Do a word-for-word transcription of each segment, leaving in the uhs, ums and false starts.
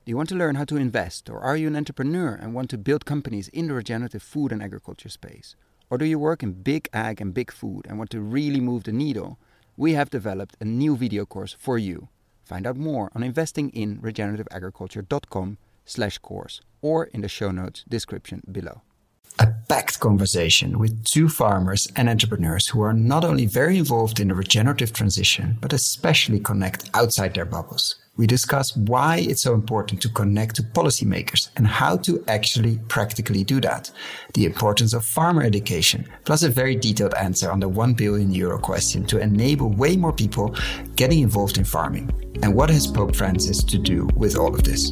Do you want to learn how to invest, or are you an entrepreneur and want to build companies in the regenerative food and agriculture space? Or do you work in big ag and big food and want to really move the needle? We have developed a new video course for you. Find out more on investinginregenerativeagriculture.com slash course or in the show notes description below. A packed conversation with two farmers and entrepreneurs who are not only very involved in the regenerative transition, but especially connect outside their bubbles. We discuss why it's so important to connect to policymakers and how to actually practically do that. The importance of farmer education, plus a very detailed answer on the one billion euro question to enable way more people getting involved in farming. And what has Pope Francis to do with all of this?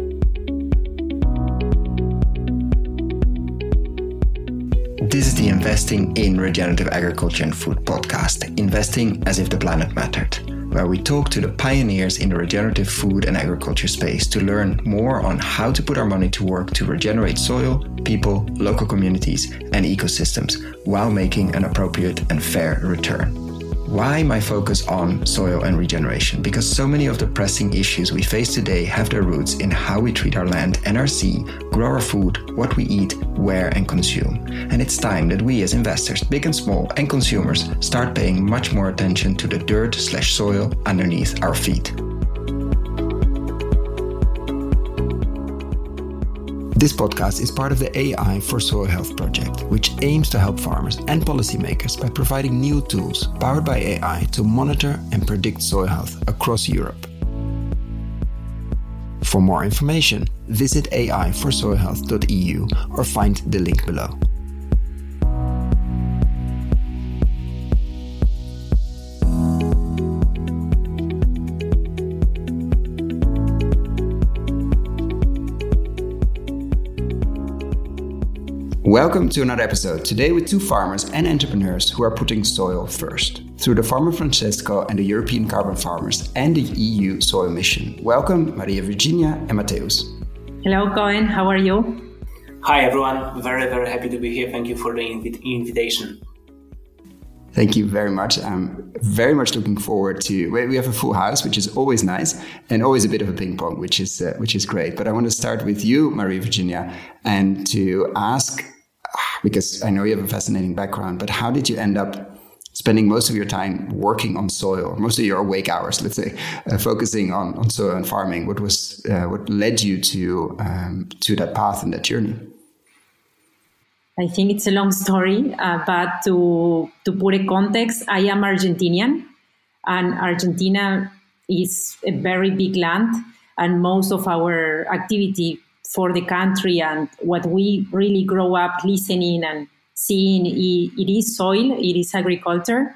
This is the Investing in Regenerative Agriculture and Food podcast, Investing as if the planet mattered, where we talk to the pioneers in the regenerative food and agriculture space to learn more on how to put our money to work to regenerate soil, people, local communities, and ecosystems while making an appropriate and fair return. Why my focus on soil and regeneration? Because so many of the pressing issues we face today have their roots in how we treat our land and our sea, grow our food, what we eat, where and consume. And it's time that we as investors, big and small, and consumers start paying much more attention to the dirt slash soil underneath our feet. This podcast is part of the A I for Soil Health project, which aims to help farmers and policymakers by providing new tools powered by A I to monitor and predict soil health across Europe. For more information, visit A I for soil health dot E U or find the link below. Welcome to another episode, today with two farmers and entrepreneurs who are putting soil first, through the Farmer Francesco and the European Carbon Farmers and the E U Soil Mission. Welcome, Maria Virginia and Mateusz. Hello, Cohen. How are you? Hi, everyone. Very, very happy to be here. Thank you for the inv- invitation. Thank you very much. I'm very much looking forward to. We have a full house, which is always nice, and always a bit of a ping pong, which is uh, which is great. But I want to start with you, Maria Virginia, and to ask, because I know you have a fascinating background, but how did you end up spending most of your time working on soil, most of your awake hours, let's say, uh, focusing on, on soil and farming? What was uh, what led you to um, to that path and that journey? I think it's a long story, uh, but to to put a context, I am Argentinian, and Argentina is a very big land, and most of our activity for the country and what we really grow up listening and seeing, it is soil, it is agriculture.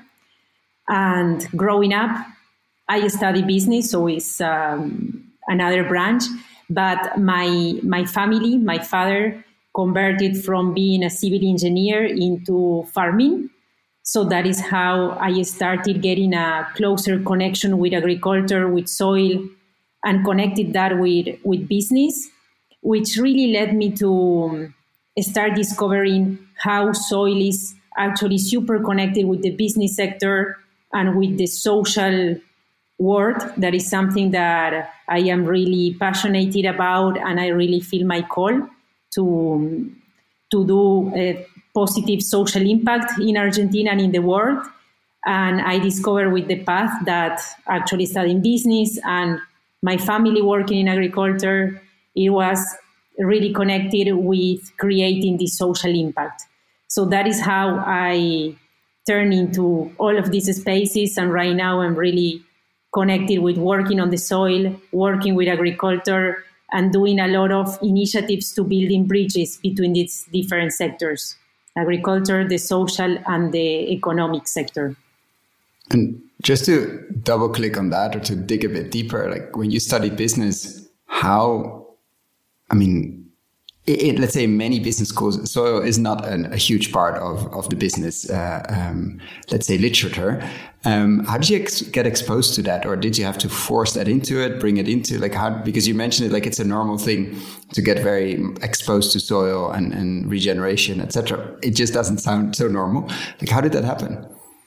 And growing up, I studied business, so it's um, another branch. But my my family, my father, converted from being a civil engineer into farming. So that is how I started getting a closer connection with agriculture, with soil, and connected that with, with business, which really led me to start discovering how soil is actually super connected with the business sector and with the social world. That is something that I am really passionate about, and I really feel my call to, to do a positive social impact in Argentina and in the world. And I discovered with the path that actually studying business and my family working in agriculture, it was really connected with creating this social impact. So that is how I turned into all of these spaces. And right now I'm really connected with working on the soil, working with agriculture, and doing a lot of initiatives to building bridges between these different sectors, agriculture, the social, and the economic sector. And just to double click on that, or to dig a bit deeper, like when you study business, how, I mean, it, it, let's say many business schools, soil is not an, a huge part of, of the business, uh, um, let's say literature. Um, how did you ex- get exposed to that? Or did you have to force that into it, bring it into like how, because you mentioned it like it's a normal thing to get very exposed to soil and, and regeneration, et cetera. It just doesn't sound so normal. Like how did that happen?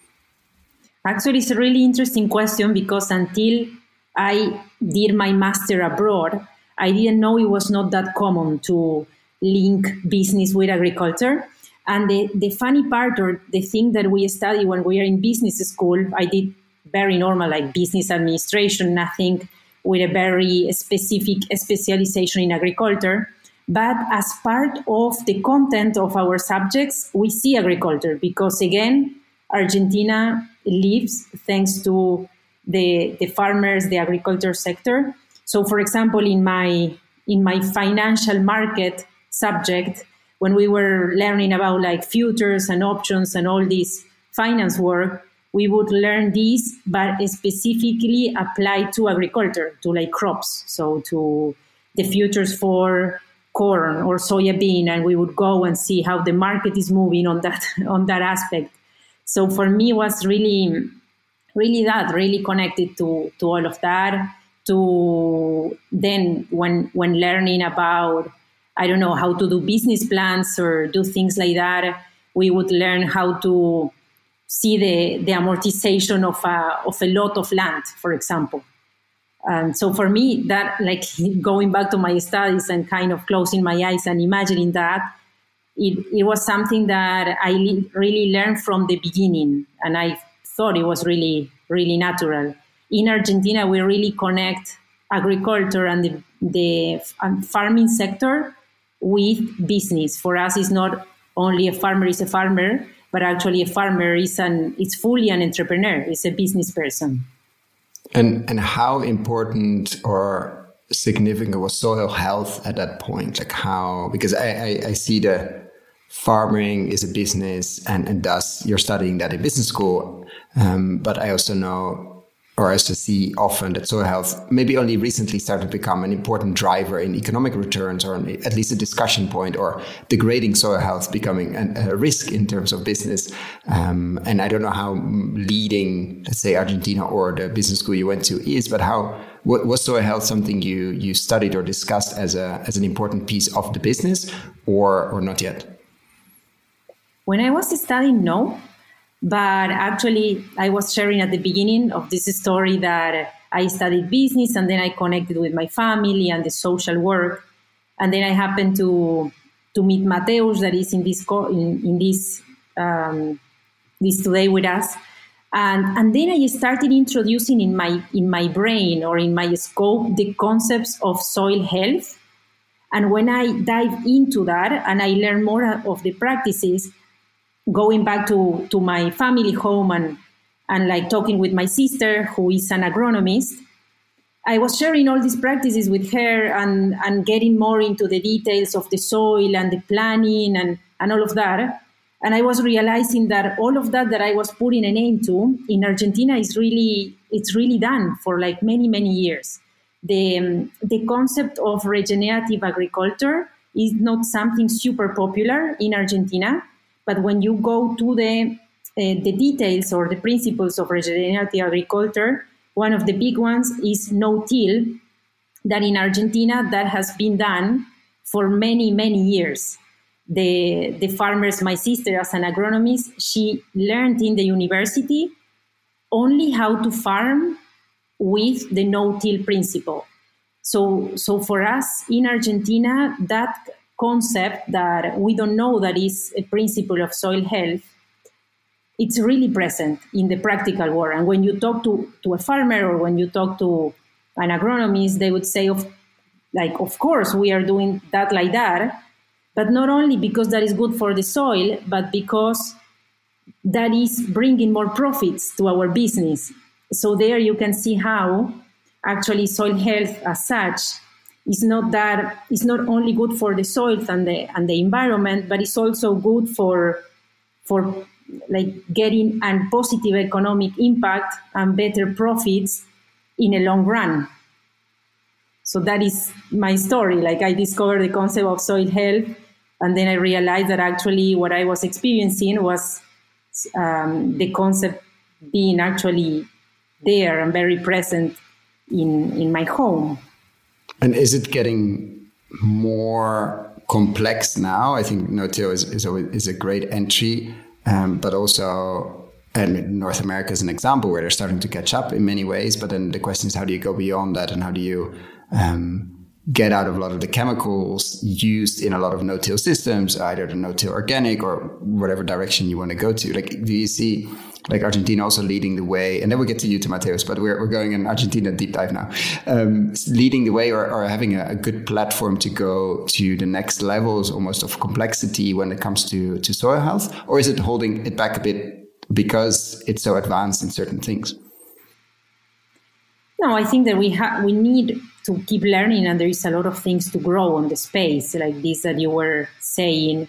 Actually, it's a really interesting question because until I did my master abroad, I didn't know it was not that common to link business with agriculture. And the, the funny part, or the thing that we study when we are in business school, I did very normal, like business administration, nothing with a very specific specialization in agriculture. But as part of the content of our subjects, we see agriculture because, again, Argentina lives thanks to the, the farmers, the agriculture sector. So, for example, in my in my financial market subject, when we were learning about like futures and options and all this finance work, we would learn this, but specifically applied to agriculture, to like crops. So to the futures for corn or soybean, and we would go and see how the market is moving on that on that aspect. So for me, it was really, really that, really connected to, to all of that. To then when when learning about, I don't know, how to do business plans or do things like that, we would learn how to see the, the amortization of a, of a lot of land, for example. And so for me, that, like, going back to my studies and kind of closing my eyes and imagining that, it, it was something that I li- really learned from the beginning. And I thought it was really, really natural. In Argentina, we really connect agriculture and the, the farming sector with business. For us, it's not only a farmer is a farmer, but actually a farmer is an it's fully an entrepreneur. It's a business person. And and how important or significant was soil health at that point? Like how, because I, I, I see the farming is a business, and, and thus you're studying that in business school. Um, but I also know, or I also see often that soil health maybe only recently started to become an important driver in economic returns, or at least a discussion point, or degrading soil health becoming an, a risk in terms of business. Um, and I don't know how leading, let's say, Argentina or the business school you went to is, but how was soil health something you you studied or discussed as a as an important piece of the business, or or not yet? When I was studying, no. But actually, I was sharing at the beginning of this story that I studied business, and then I connected with my family and the social work. And then I happened to to meet Mateus, that is in this co- in, in this um, this today with us. And and then I started introducing in my in my brain or in my scope the concepts of soil health. And when I dive into that and I learn more of the practices, going back to, to my family home and, and like talking with my sister, who is an agronomist, I was sharing all these practices with her and, and getting more into the details of the soil and the planning and, and all of that. And I was realizing that all of that that I was putting a name to in Argentina is really, it's really done for like many, many years. The, um, the concept of regenerative agriculture is not something super popular in Argentina. But when you go to the uh, the details or the principles of regenerative agriculture, one of the big ones is no-till, that in Argentina that has been done for many, many years. The, the farmers, my sister as an agronomist, she learned in the university only how to farm with the no-till principle. So, so for us in Argentina, that concept that we don't know that is a principle of soil health, it's really present in the practical world. And when you talk to, to a farmer or when you talk to an agronomist, they would say, of like, of course, we are doing that like that, but not only because that is good for the soil, but because that is bringing more profits to our business. So there you can see how actually soil health as such It's not that it's not only good for the soil and the and the environment, but it's also good for for like getting a positive economic impact and better profits in a long run. So that is my story. Like I discovered the concept of soil health, and then I realized that actually what I was experiencing was um, the concept being actually there and very present in in my home. And is it getting more complex now? I think no-till is, is, a, is a great entry, um, but also and North America is an example where they're starting to catch up in many ways. But then the question is, how do you go beyond that, and how do you um, get out of a lot of the chemicals used in a lot of no-till systems, either the no-till organic or whatever direction you want to go to. Like, do you see like Argentina also leading the way? And then we'll get to you, to Mateus, but we're, we're going in Argentina deep dive now. Um, leading the way or, or having a, a good platform to go to the next levels almost of complexity when it comes to, to soil health? Or is it holding it back a bit because it's so advanced in certain things? No, I think that we have we need to keep learning, and there is a lot of things to grow on the space, like this that you were saying,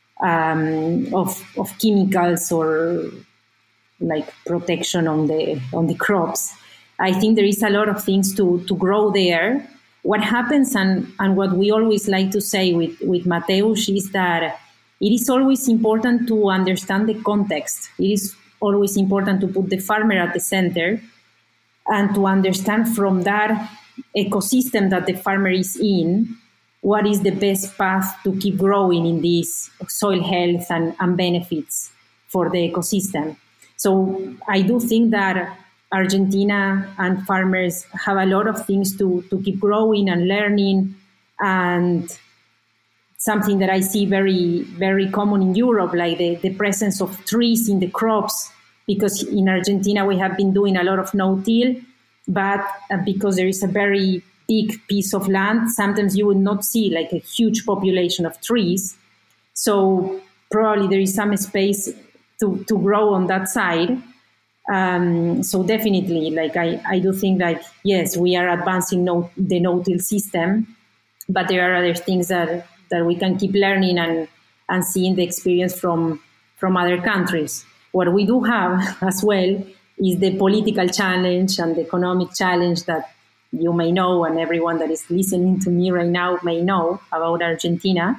um, of of chemicals or like protection on the on the crops. I think there is a lot of things to to grow there. What happens, and and what we always like to say with with Mateus, is that it is always important to understand the context. It is always important to put the farmer at the center, and to understand from that ecosystem that the farmer is in, what is the best path to keep growing in this soil health and, and benefits for the ecosystem. So I do think that Argentina and farmers have a lot of things to, to keep growing and learning, and something that I see very, very common in Europe, like the, the presence of trees in the crops, because in Argentina we have been doing a lot of no-till, but uh, because there is a very big piece of land, sometimes you would not see like a huge population of trees. So probably there is some space to, to grow on that side. Um, so definitely, like I, I do think like, yes, we are advancing no, the no-till system, but there are other things that, that we can keep learning and, and seeing the experience from, from other countries. What we do have as well is the political challenge and the economic challenge that you may know, and everyone that is listening to me right now may know about Argentina.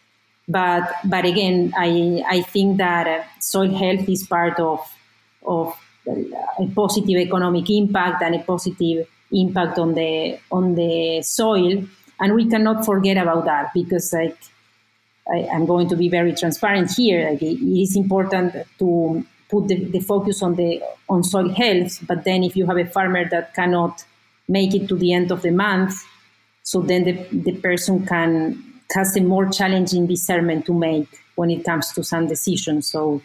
But but again, I I think that uh, soil health is part of of a positive economic impact and a positive impact on the on the soil, and we cannot forget about that, because like I, I'm going to be very transparent here. Like, it is important to put the, the focus on the on soil health, but then if you have a farmer that cannot make it to the end of the month, so then the, the person can has a more challenging discernment to make when it comes to some decisions. So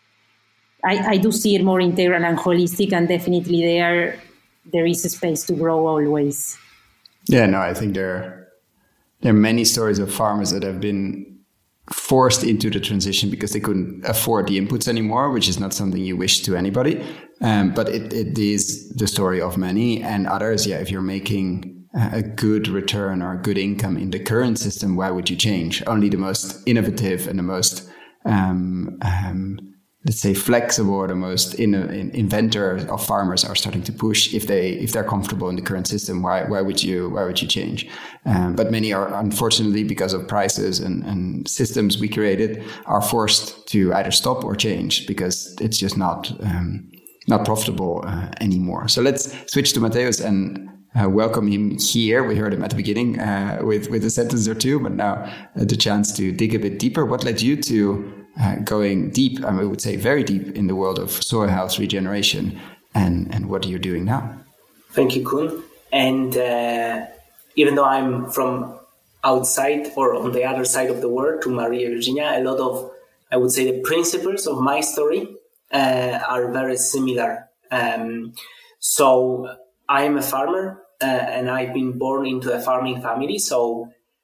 I, I do see it more integral and holistic, and definitely there there is a space to grow always. Yeah, no, I think there there are many stories of farmers that have been forced into the transition because they couldn't afford the inputs anymore, which is not something you wish to anybody. Um, but it, it is the story of many, and others. Yeah, if you're making a good return or a good income in the current system, why would you change? Only the most innovative and the most, um, um, let's say, flexible or the most in, in, inventor of farmers are starting to push. If they if they're comfortable in the current system, why why would you why would you change? Um, but many are, unfortunately, because of prices and, and systems we created, are forced to either stop or change because it's just not um, not profitable uh, anymore. So let's switch to Mateus and Uh, welcome him here. We heard him at the beginning uh, with, with a sentence or two, but now uh, the chance to dig a bit deeper. What led you to uh, going deep, I would say very deep, in the world of soil health regeneration, and, and what are you doing now? Thank you, Koen. And uh, even though I'm from outside or on the other side of the world to Maria Virginia, a lot of, I would say, the principles of my story uh, are very similar. Um, so I am a farmer, uh, and I've been born into a farming family. So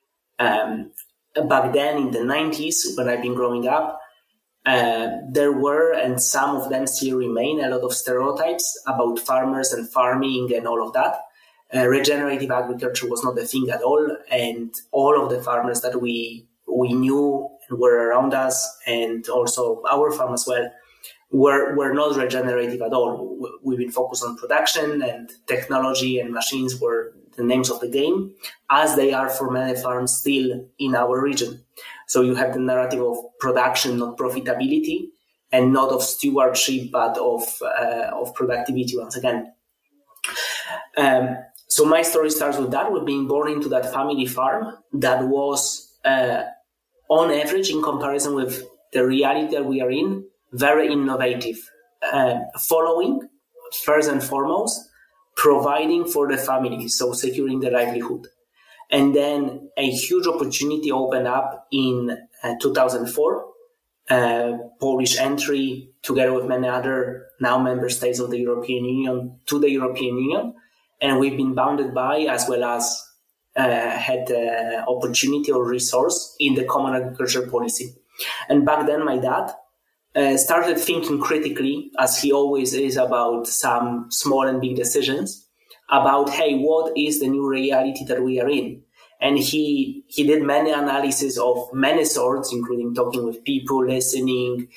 um, back then in the nineties, when I've been growing up, uh, there were, and some of them still remain, a lot of stereotypes about farmers and farming and all of that. Uh, regenerative agriculture was not a thing at all, and all of the farmers that we we knew and were around us, and also our farm as well, were were not regenerative at all. We've been focused on production, and technology and machines were the names of the game, as they are for many farms still in our region. So you have the narrative of production, not profitability, and not of stewardship, but of uh, of productivity once again. Um, so my story starts with that, with being born into that family farm that was, uh, on average, in comparison with the reality that we are in, very innovative, uh, following, first and foremost, providing for the family, so securing the livelihood. And then a huge opportunity opened up in uh, two thousand four, uh, Polish entry together with many other now member states of the European Union to the European Union. And we've been bounded by, as well as uh, had uh, opportunity or resource in the common agriculture policy. And back then, my dad uh, started thinking critically, as he always is, about some small and big decisions, about, hey, what is the new reality that we are in? And he he did many analyses of many sorts, including talking with people, listening,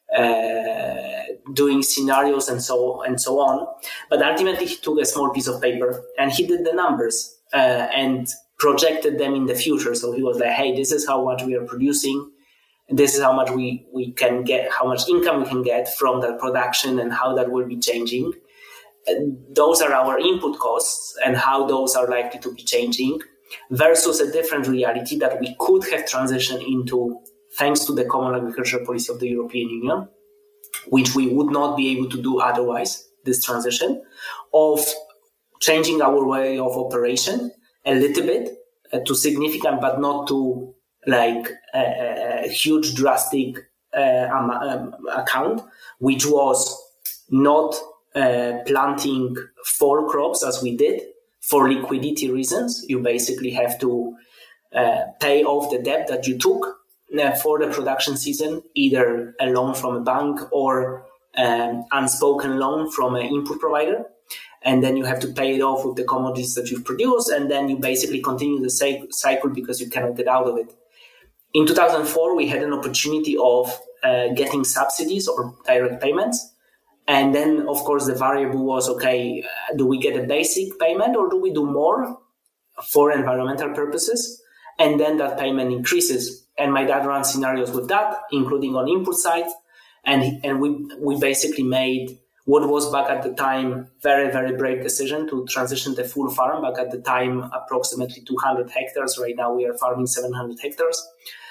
uh, doing scenarios, and so and so on. But ultimately, he took a small piece of paper and he did the numbers uh, and projected them in the future. So he was like, "Hey, this is how much we are producing. This is how much we, we can get, how much income we can get from that production, and how that will be changing. And those are our input costs, and how those are likely to be changing." Versus a different reality that we could have transitioned into thanks to the common agricultural policy of the European Union, which we would not be able to do otherwise, this transition, of changing our way of operation a little bit uh, to significant, but not to like a, a huge drastic uh, um, um, account, which was not uh, planting fall crops as we did. For liquidity reasons, you basically have to uh, pay off the debt that you took uh, for the production season, either a loan from a bank or an unspoken loan from an input provider. And then you have to pay it off with the commodities that you've produced. And then you basically continue the cycle because you cannot get out of it. In two thousand four, we had an opportunity of uh, getting subsidies or direct payments. And then, of course, the variable was, okay, uh, do we get a basic payment or do we do more for environmental purposes? And then that payment increases. And my dad ran scenarios with that, including on input side. And and we we basically made what was back at the time very, very brave decision to transition the full farm. Back at the time, approximately two hundred hectares. Right now, we are farming seven hundred hectares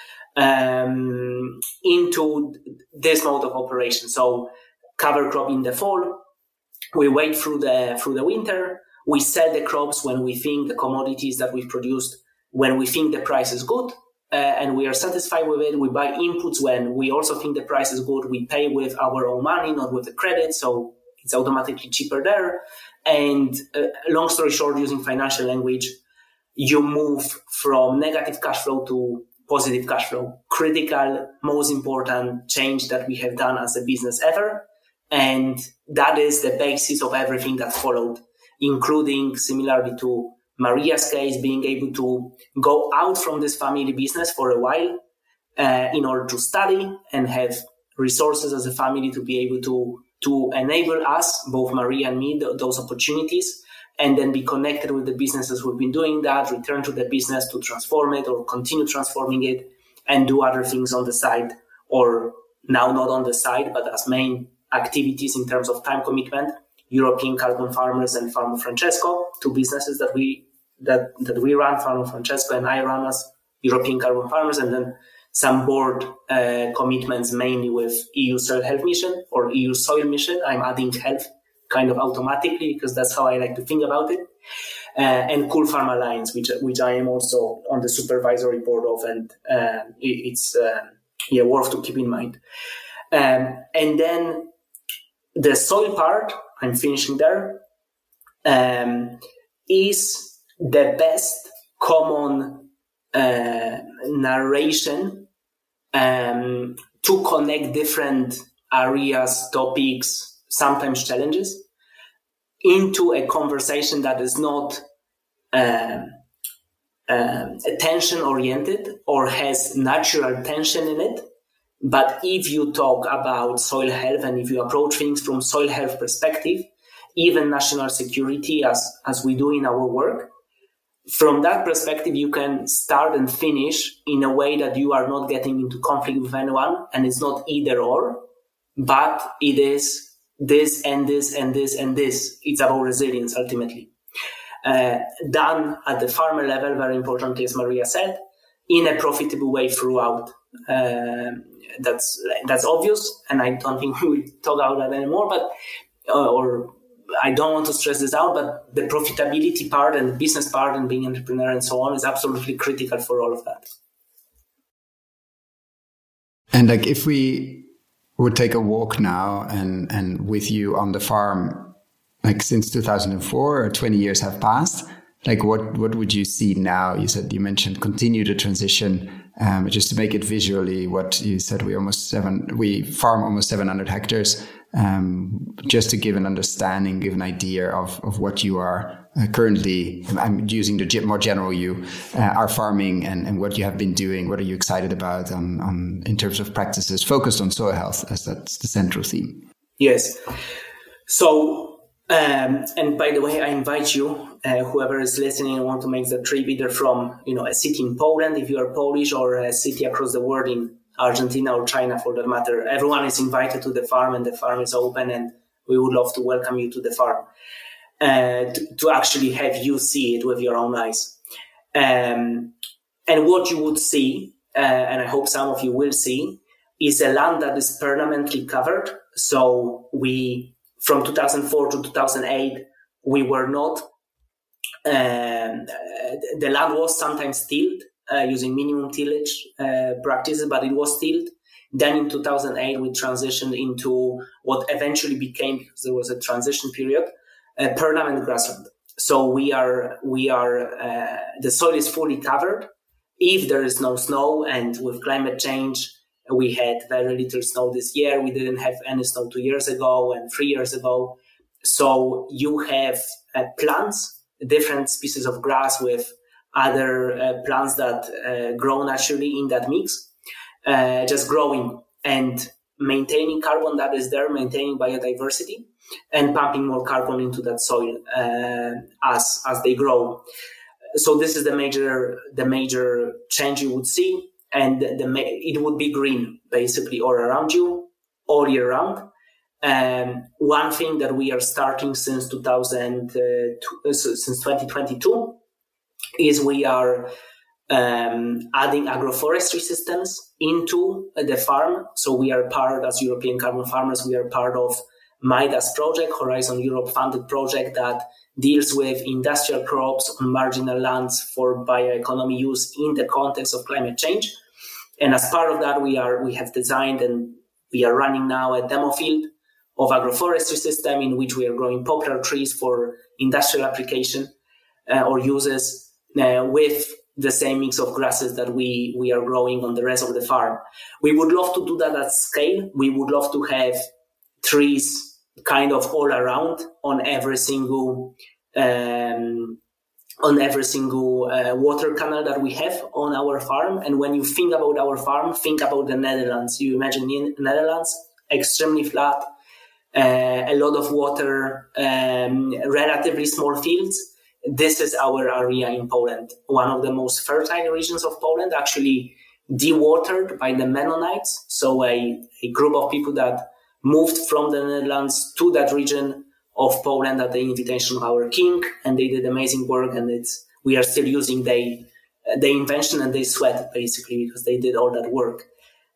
um, into this mode of operation. So cover crop in the fall, we wait through the through the winter, we sell the crops when we think the commodities that we've produced, when we think the price is good, uh, and we are satisfied with it. We buy inputs when we also think the price is good. We pay with our own money, not with the credit, so it's automatically cheaper there. And uh, long story short, using financial language, you move from negative cash flow to positive cash flow. Critical, most important change that we have done as a business ever. And that is the basis of everything that followed, including, similarly to Maria's case, being able to go out from this family business for a while uh, in order to study and have resources as a family to be able to, to enable us, both Maria and me, th- those opportunities, and then be connected with the businesses we've been doing that, return to the business to transform it or continue transforming it, and do other things on the side, or now not on the side, but as main activities in terms of time commitment. European Carbon Farmers and Farmo Francesco, two businesses that we that that we run, Farmo Francesco and I run as European Carbon Farmers, and then some board uh, commitments mainly with E U Soil Health Mission or E U Soil Mission. I'm adding health kind of automatically because that's how I like to think about it. Uh, and Cool Farm Alliance, which which I am also on the supervisory board of, and uh, it, it's uh, yeah worth to keep in mind. Um, and then the soil part, I'm finishing there, um, is the best common uh, narration um, to connect different areas, topics, sometimes challenges, into a conversation that is not um, um, attention-oriented or has natural tension in it. But if you talk about soil health and if you approach things from soil health perspective, even national security, as, as we do in our work, from that perspective, you can start and finish in a way that you are not getting into conflict with anyone. And it's not either or, but it is this and this and this and this. It's about resilience, ultimately. Uh, done at the farmer level, very importantly, as Maria said, in a profitable way throughout. Uh, that's that's obvious, and I don't think we will talk about that anymore. But uh, or I don't want to stress this out, but the profitability part and the business part and being an entrepreneur and so on is absolutely critical for all of that. And like, if we would take a walk now and, and with you on the farm, like since two thousand four or twenty years have passed, like what, what would you see now? You said, you mentioned continue the transition. Um, just to make it visually, what you said, we almost seven, we farm almost seven hundred hectares. Um, just to give an understanding, give an idea of, of what you are uh, currently, I'm using the more general you, uh, are farming and, and what you have been doing. What are you excited about on, on in terms of practices focused on soil health, as that's the central theme? Yes. So, um, and by the way, I invite you, uh, whoever is listening and want to make the trip, either from, you know, a city in Poland, if you are Polish, or a city across the world in Argentina or China for that matter. Everyone is invited to the farm, and the farm is open, and we would love to welcome you to the farm, uh, to, to actually have you see it with your own eyes. Um, and what you would see, uh, and I hope some of you will see, is a land that is permanently covered. So we, from two thousand four to two thousand eight, we were not, um, the land was sometimes tilled, Uh, using minimum tillage uh, practices, but it was tilled. Then in two thousand eight, we transitioned into what eventually became, because there was a transition period, uh, permanent grassland. So we are, we are, uh, the soil is fully covered. If there is no snow, and with climate change, we had very little snow this year. We didn't have any snow two years ago and three years ago. So you have uh, plants, different species of grass with other uh, plants that uh, grow naturally in that mix, uh, just growing and maintaining carbon that is there, maintaining biodiversity, and pumping more carbon into that soil uh, as as they grow. So this is the major the major change you would see, and the it would be green basically all around you, all year round. Um, one thing that we are starting since two thousand uh, since twenty twenty-two. Is we are um, adding agroforestry systems into the farm. So we are part, as European Carbon Farmers, we are part of MIDAS project, Horizon Europe funded project that deals with industrial crops on marginal lands for bioeconomy use in the context of climate change. And as part of that, we are we have designed and we are running now a demo field of agroforestry system in which we are growing poplar trees for industrial application uh, or uses. Uh, with the same mix of grasses that we, we are growing on the rest of the farm. We would love to do that at scale. We would love to have trees kind of all around on every single um, on every single uh, water canal that we have on our farm. And when you think about our farm, think about the Netherlands. You imagine the Netherlands, extremely flat, uh, a lot of water, um, relatively small fields. This is our area in Poland, one of the most fertile regions of Poland, actually dewatered by the Mennonites. So a, a group of people that moved from the Netherlands to that region of Poland at the invitation of our king, and they did amazing work. And it's we are still using their the invention and they sweat basically because they did all that work.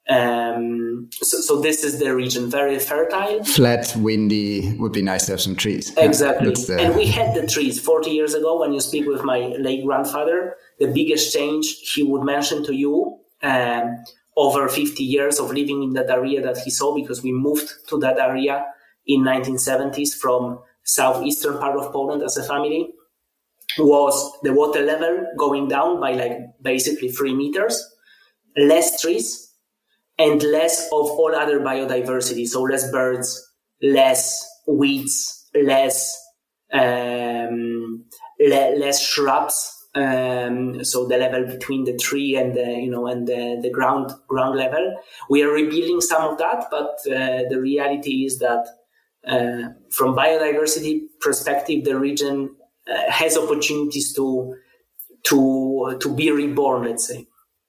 Um, so, so this is the region, very fertile. Flat, windy, would be nice to have some trees. Exactly. Yeah, the... And we had the trees forty years ago. When you speak with my late grandfather, the biggest change he would mention to you um, over fifty years of living in that area that he saw, because we moved to that area in nineteen seventies from southeastern part of Poland as a family, was the water level going down by like basically three meters, less trees, and less of all other biodiversity. So less birds, less weeds, less um, le- less shrubs. Um, so the level between the tree and the you know and the, the ground ground level. We are rebuilding some of that, but uh, the reality is that uh, from biodiversity perspective, the region uh, has opportunities to to to be reborn. Let's say.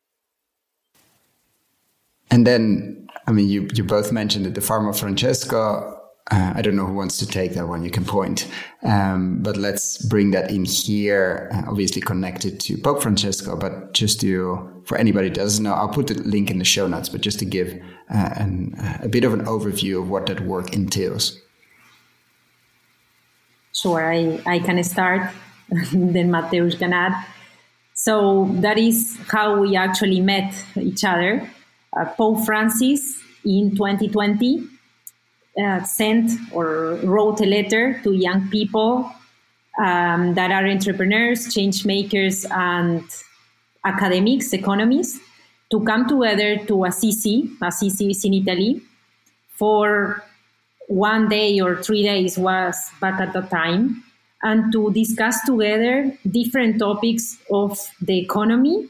And then, I mean, you, you both mentioned it, the farm of Francesco. Uh, I don't know who wants to take that one. You can point. Um, but let's bring that in here, uh, obviously connected to Pope Francesco. But just to, for anybody who doesn't know, I'll put the link in the show notes, but just to give uh, an, uh, a bit of an overview of what that work entails. Sure, I, I can start, then Mateusz can add. So that is how we actually met each other. Uh, Pope Francis in twenty twenty uh, sent or wrote a letter to young people um, that are entrepreneurs, change makers, and academics, economists, to come together to Assisi. Assisi is in Italy for one day or three days was back at the time, and to discuss together different topics of the economy,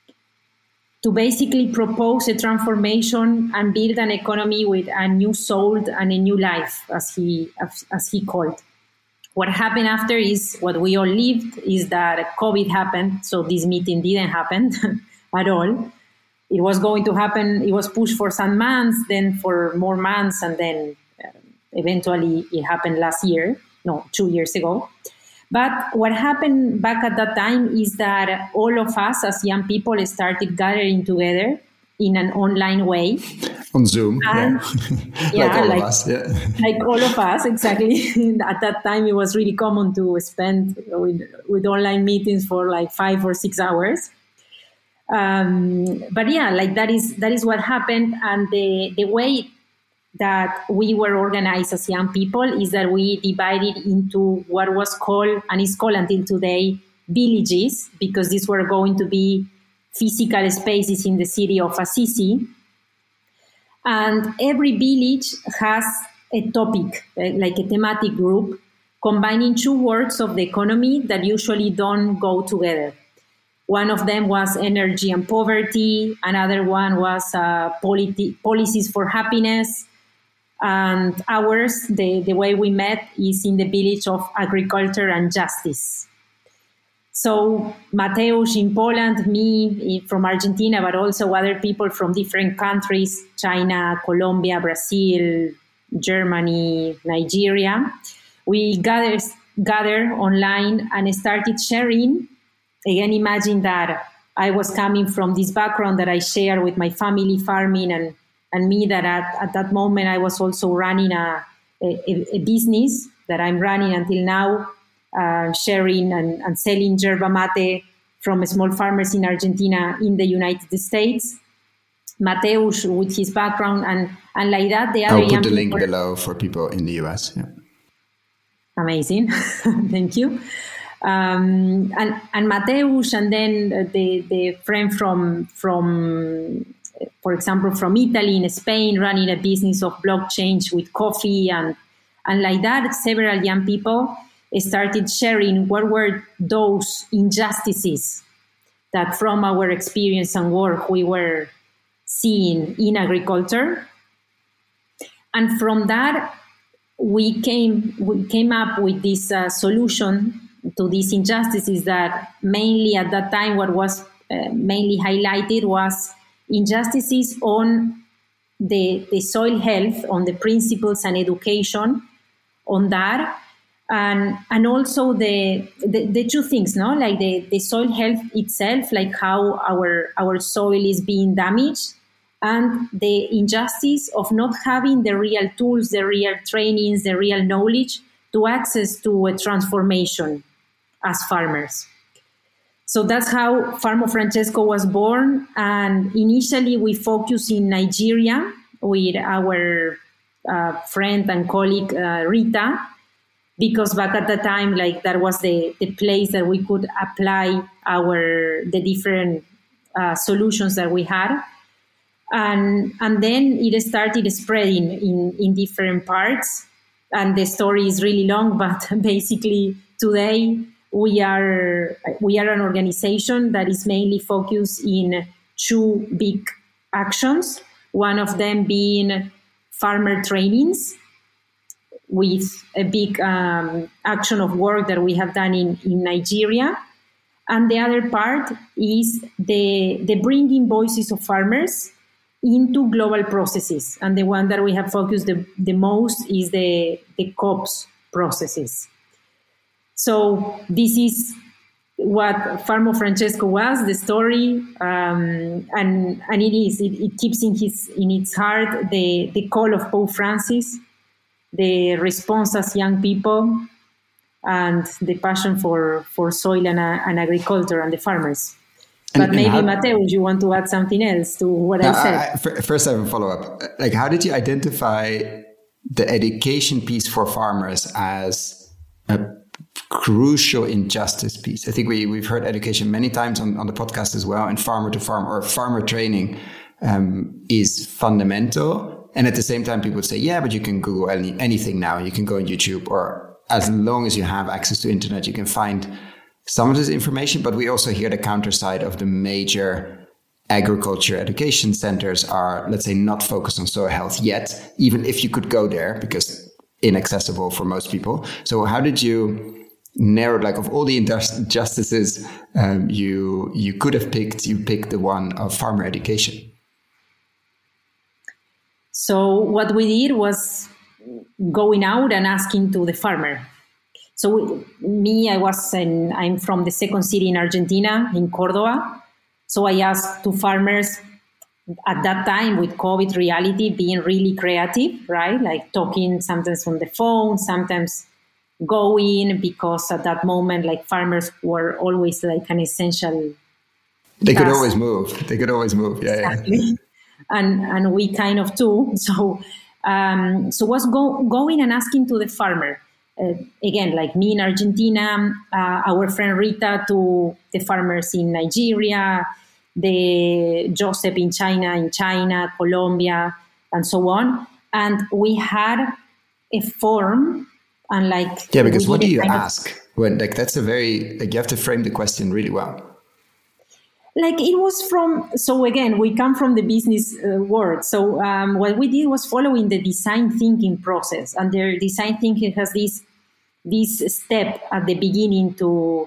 to basically propose a transformation and build an economy with a new soul and a new life, as he as, as he called. What happened after is what we all lived, is that COVID happened, so this meeting didn't happen at all. It was going to happen, it was pushed for some months, then for more months, and then uh, eventually it happened last year, no, two years ago. But what happened back at that time is that all of us as young people started gathering together in an online way. On Zoom, and, yeah. yeah, like all like, of us, yeah. Like all of us, exactly. At that time, it was really common to spend with, with online meetings for like five or six hours. Um, but yeah, like that is that is what happened. And the, the way that we were organized as young people is that we divided into what was called, and is called until today, villages, because these were going to be physical spaces in the city of Assisi. And every village has a topic, like a thematic group, combining two words of the economy that usually don't go together. One of them was energy and poverty. Another one was uh, politi- policies for happiness. And ours, the, the way we met is in the village of agriculture and justice. So Mateusz in Poland, me from Argentina, but also other people from different countries, China, Colombia, Brazil, Germany, Nigeria. We gathered, gathered online and started sharing. Again, imagine that I was coming from this background that I share with my family, farming, and And me that at, at that moment I was also running a, a, a business that I'm running until now, uh, sharing and, and selling yerba mate from small farmers in Argentina in the United States. Mateusz with his background and, and like that. The other I'll put young the link people, below for people in the U S. Yeah. Amazing. Thank you. Um, and, and Mateusz and then the, the friend from, from for example, from Italy and Spain, running a business of blockchain with coffee and, and like that, several young people started sharing what were those injustices that from our experience and work we were seeing in agriculture. And from that, we came, we came up with this uh, solution to these injustices that mainly at that time what was uh, mainly highlighted was injustices on the, the soil health, on the principles and education, on that, and and also the the, the two things, no, like the, the soil health itself, like how our our soil is being damaged, and the injustice of not having the real tools, the real trainings, the real knowledge to access to a transformation as farmers. So that's how Farm of Francesco was born. And initially we focused in Nigeria with our uh, friend and colleague, uh, Rita, because back at the time, like that was the, the place that we could apply our, the different uh, solutions that we had. And, and then it started spreading in, in different parts. And the story is really long, but basically today, We are we are an organization that is mainly focused in two big actions. One of them being farmer trainings, with a big um, action of work that we have done in, in Nigeria. And the other part is the, the bringing voices of farmers into global processes. And the one that we have focused the, the most is the, the COPS processes. So this is what Farm of Francesco was, the story, um, and and it is. It, it keeps in his in its heart the, the call of Pope Francis, the response as young people, and the passion for, for soil and, uh, and agriculture and the farmers. But and, maybe, and how, Mateus, you want to add something else to what no, I said? I, I, first, I have a follow-up. Like, how did you identify the education piece for farmers as a crucial injustice piece? I think we, we've heard education many times on, on the podcast as well, and farmer to farm or farmer training um, is fundamental. And at the same time, people would say, yeah, but you can Google any, anything now. You can go on YouTube, or as long as you have access to internet, you can find some of this information. But we also hear the counter side of the major agriculture education centers are, let's say, not focused on soil health yet, even if you could go there, because inaccessible for most people. So how did you narrow, like, of all the injustices um, you you could have picked, you picked the one of farmer education? So what we did was going out and asking to the farmer. So we, me, I was in, I'm from the second city in Argentina, in Córdoba. So I asked to farmers at that time with COVID reality, being really creative, right? Like talking sometimes on the phone, sometimes going, because at that moment, like farmers were always like an essential. They task. could always move. They could always move. Yeah, exactly. yeah. And and we kind of too. So um, so was go, going and asking to the farmer. Uh, again, like me in Argentina, uh, our friend Rita to the farmers in Nigeria, the Joseph in China, in China, Colombia, and so on. And we had a form, and like yeah, because what do you ask of, when like that's a very like you have to frame the question really well. Like it was from, so again, we come from the business uh, world. So um, what we did was following the design thinking process. And the design thinking has this this step at the beginning to,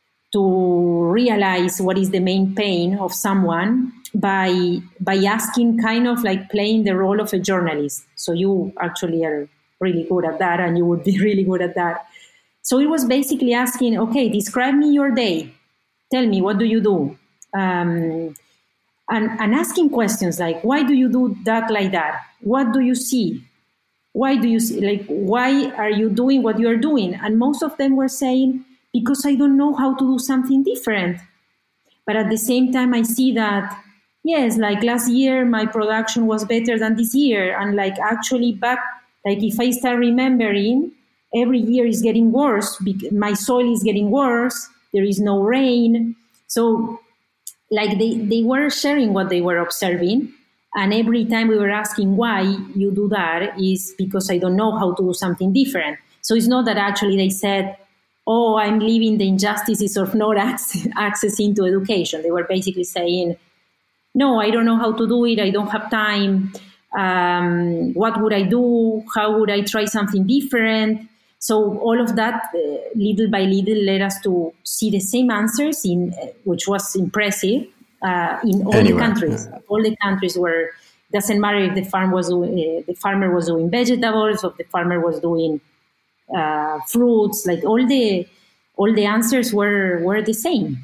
to realize what is the main pain of someone by, by asking, kind of like playing the role of a journalist. So you actually are really good at that, and you would be really good at that. So it was basically asking, okay, describe me your day. Tell me, what do you do? Um, and, and asking questions like, why do you do that like that? What do you see? Why do you see, like, why are you doing what you're doing? And most of them were saying, because I don't know how to do something different. But at the same time, I see that, yes, like last year, my production was better than this year. And like actually back, like if I start remembering, every year is getting worse. My soil is getting worse. There is no rain. So like they, they were sharing what they were observing. And every time we were asking why you do that is because I don't know how to do something different. So it's not that actually they said, oh, I'm living the injustices of not access, accessing to education. They were basically saying, no, I don't know how to do it. I don't have time. Um, what would I do? How would I try something different? So all of that, uh, little by little, led us to see the same answers, in uh, which was impressive, uh, in all anyway, the countries. Yeah. All the countries were, doesn't matter if the farm was uh, the farmer was doing vegetables, or the farmer was doing uh, fruits. Like all the all the answers were were the same.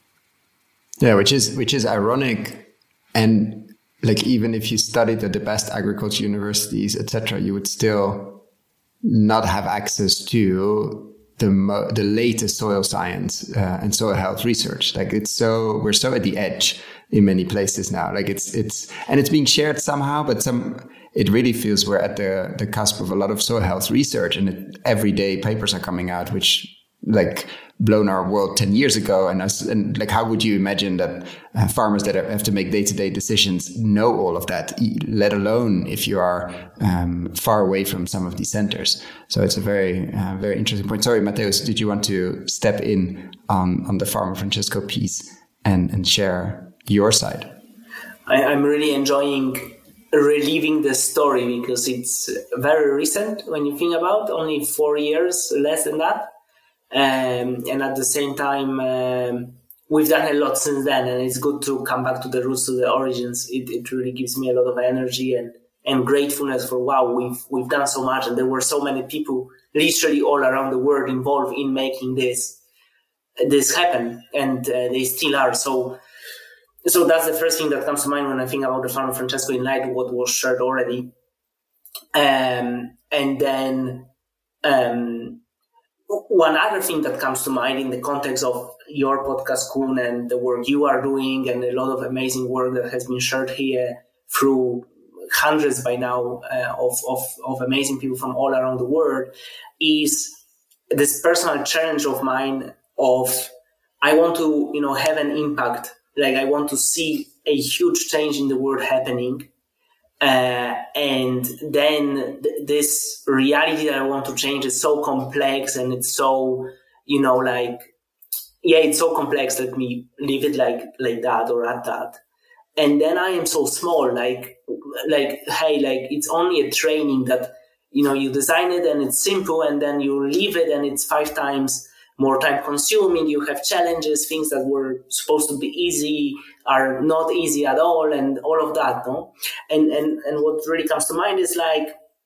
Yeah, which is which is ironic, and like even if you studied at the best agriculture universities, et cetera, you would still not have access to the mo- the latest soil science uh, and soil health research. Like it's so we're so at the edge in many places now. Like it's it's and it's being shared somehow, but some it really feels we're at the the cusp of a lot of soil health research, and it, every day papers are coming out which like blown our world ten years ago. And us, and like, how would you imagine that uh, farmers that have to make day-to-day decisions know all of that, let alone if you are um, far away from some of these centers? So it's a very, uh, very interesting point. Sorry, Mateus, did you want to step in on, on the Farmer Francesco piece and, and share your side? I, I'm really enjoying reliving the story because it's very recent when you think about only four years, less than that. Um, and at the same time, um, we've done a lot since then, and it's good to come back to the roots, to the origins. It, it really gives me a lot of energy and, and gratefulness for, wow, we've we've done so much, and there were so many people literally all around the world involved in making this this happen, and uh, they still are. So, so that's the first thing that comes to mind when I think about the Farmer Francesco in light of what was shared already. Um, and then. Um, one other thing that comes to mind in the context of your podcast, Koen, and the work you are doing, and a lot of amazing work that has been shared here through hundreds by now uh, of, of, of amazing people from all around the world, is this personal challenge of mine of I want to, you know, have an impact. Like I want to see a huge change in the world happening. Uh, and then th- this reality that I want to change is so complex, and it's so, you know, like, yeah, it's so complex. Let me leave it like, like that or at that. And then I am so small, like, like, hey, like it's only a training that, you know, you design it and it's simple, and then you leave it and it's five times more time consuming. You have challenges, things that were supposed to be easy are not easy at all, and all of that, no? And and and what really comes to mind is like,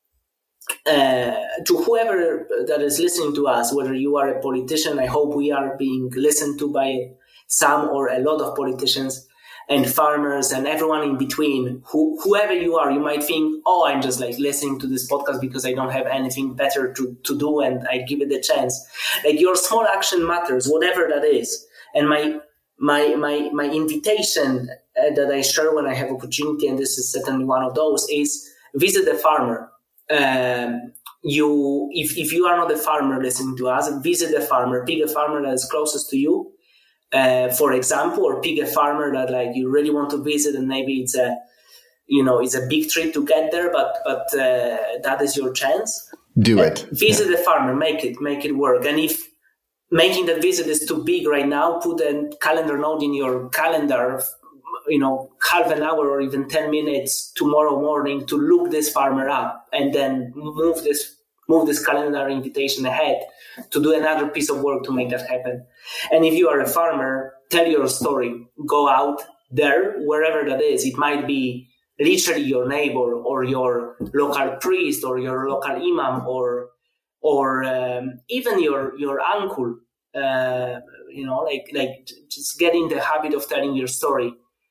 uh, to whoever that is listening to us, whether you are a politician, I hope we are being listened to by some or a lot of politicians, and farmers and everyone in between, who, whoever you are, you might think, oh, I'm just like listening to this podcast because I don't have anything better to, to do, and I give it a chance. Like your small action matters, whatever that is. And my my my my invitation uh, that I share when I have opportunity, and this is certainly one of those, is visit the farmer. Um, you, if if you are not a farmer listening to us, visit the farmer. Pick a farmer that is closest to you. Uh, for example, or pick a farmer that like you really want to visit, and maybe it's a, you know, it's a big trip to get there, but but uh, that is your chance. Do it. Uh, visit yeah. the farmer, make it, make it work. And if making that visit is too big right now, put a calendar note in your calendar, you know, half an hour or even ten minutes tomorrow morning to look this farmer up, and then move this move this calendar invitation ahead to do another piece of work to make that happen. And if you are a farmer, tell your story. Go out there, wherever that is. It might be literally your neighbor or your local priest or your local imam or or um, even your your uncle. Uh, you know, like like just get in the habit of telling your story.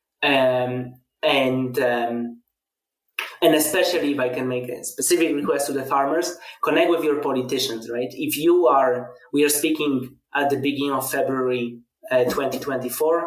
Um, and um, And especially if I can make a specific request to the farmers, connect with your politicians, right? If you are, we are speaking at the beginning of February uh, twenty twenty-four,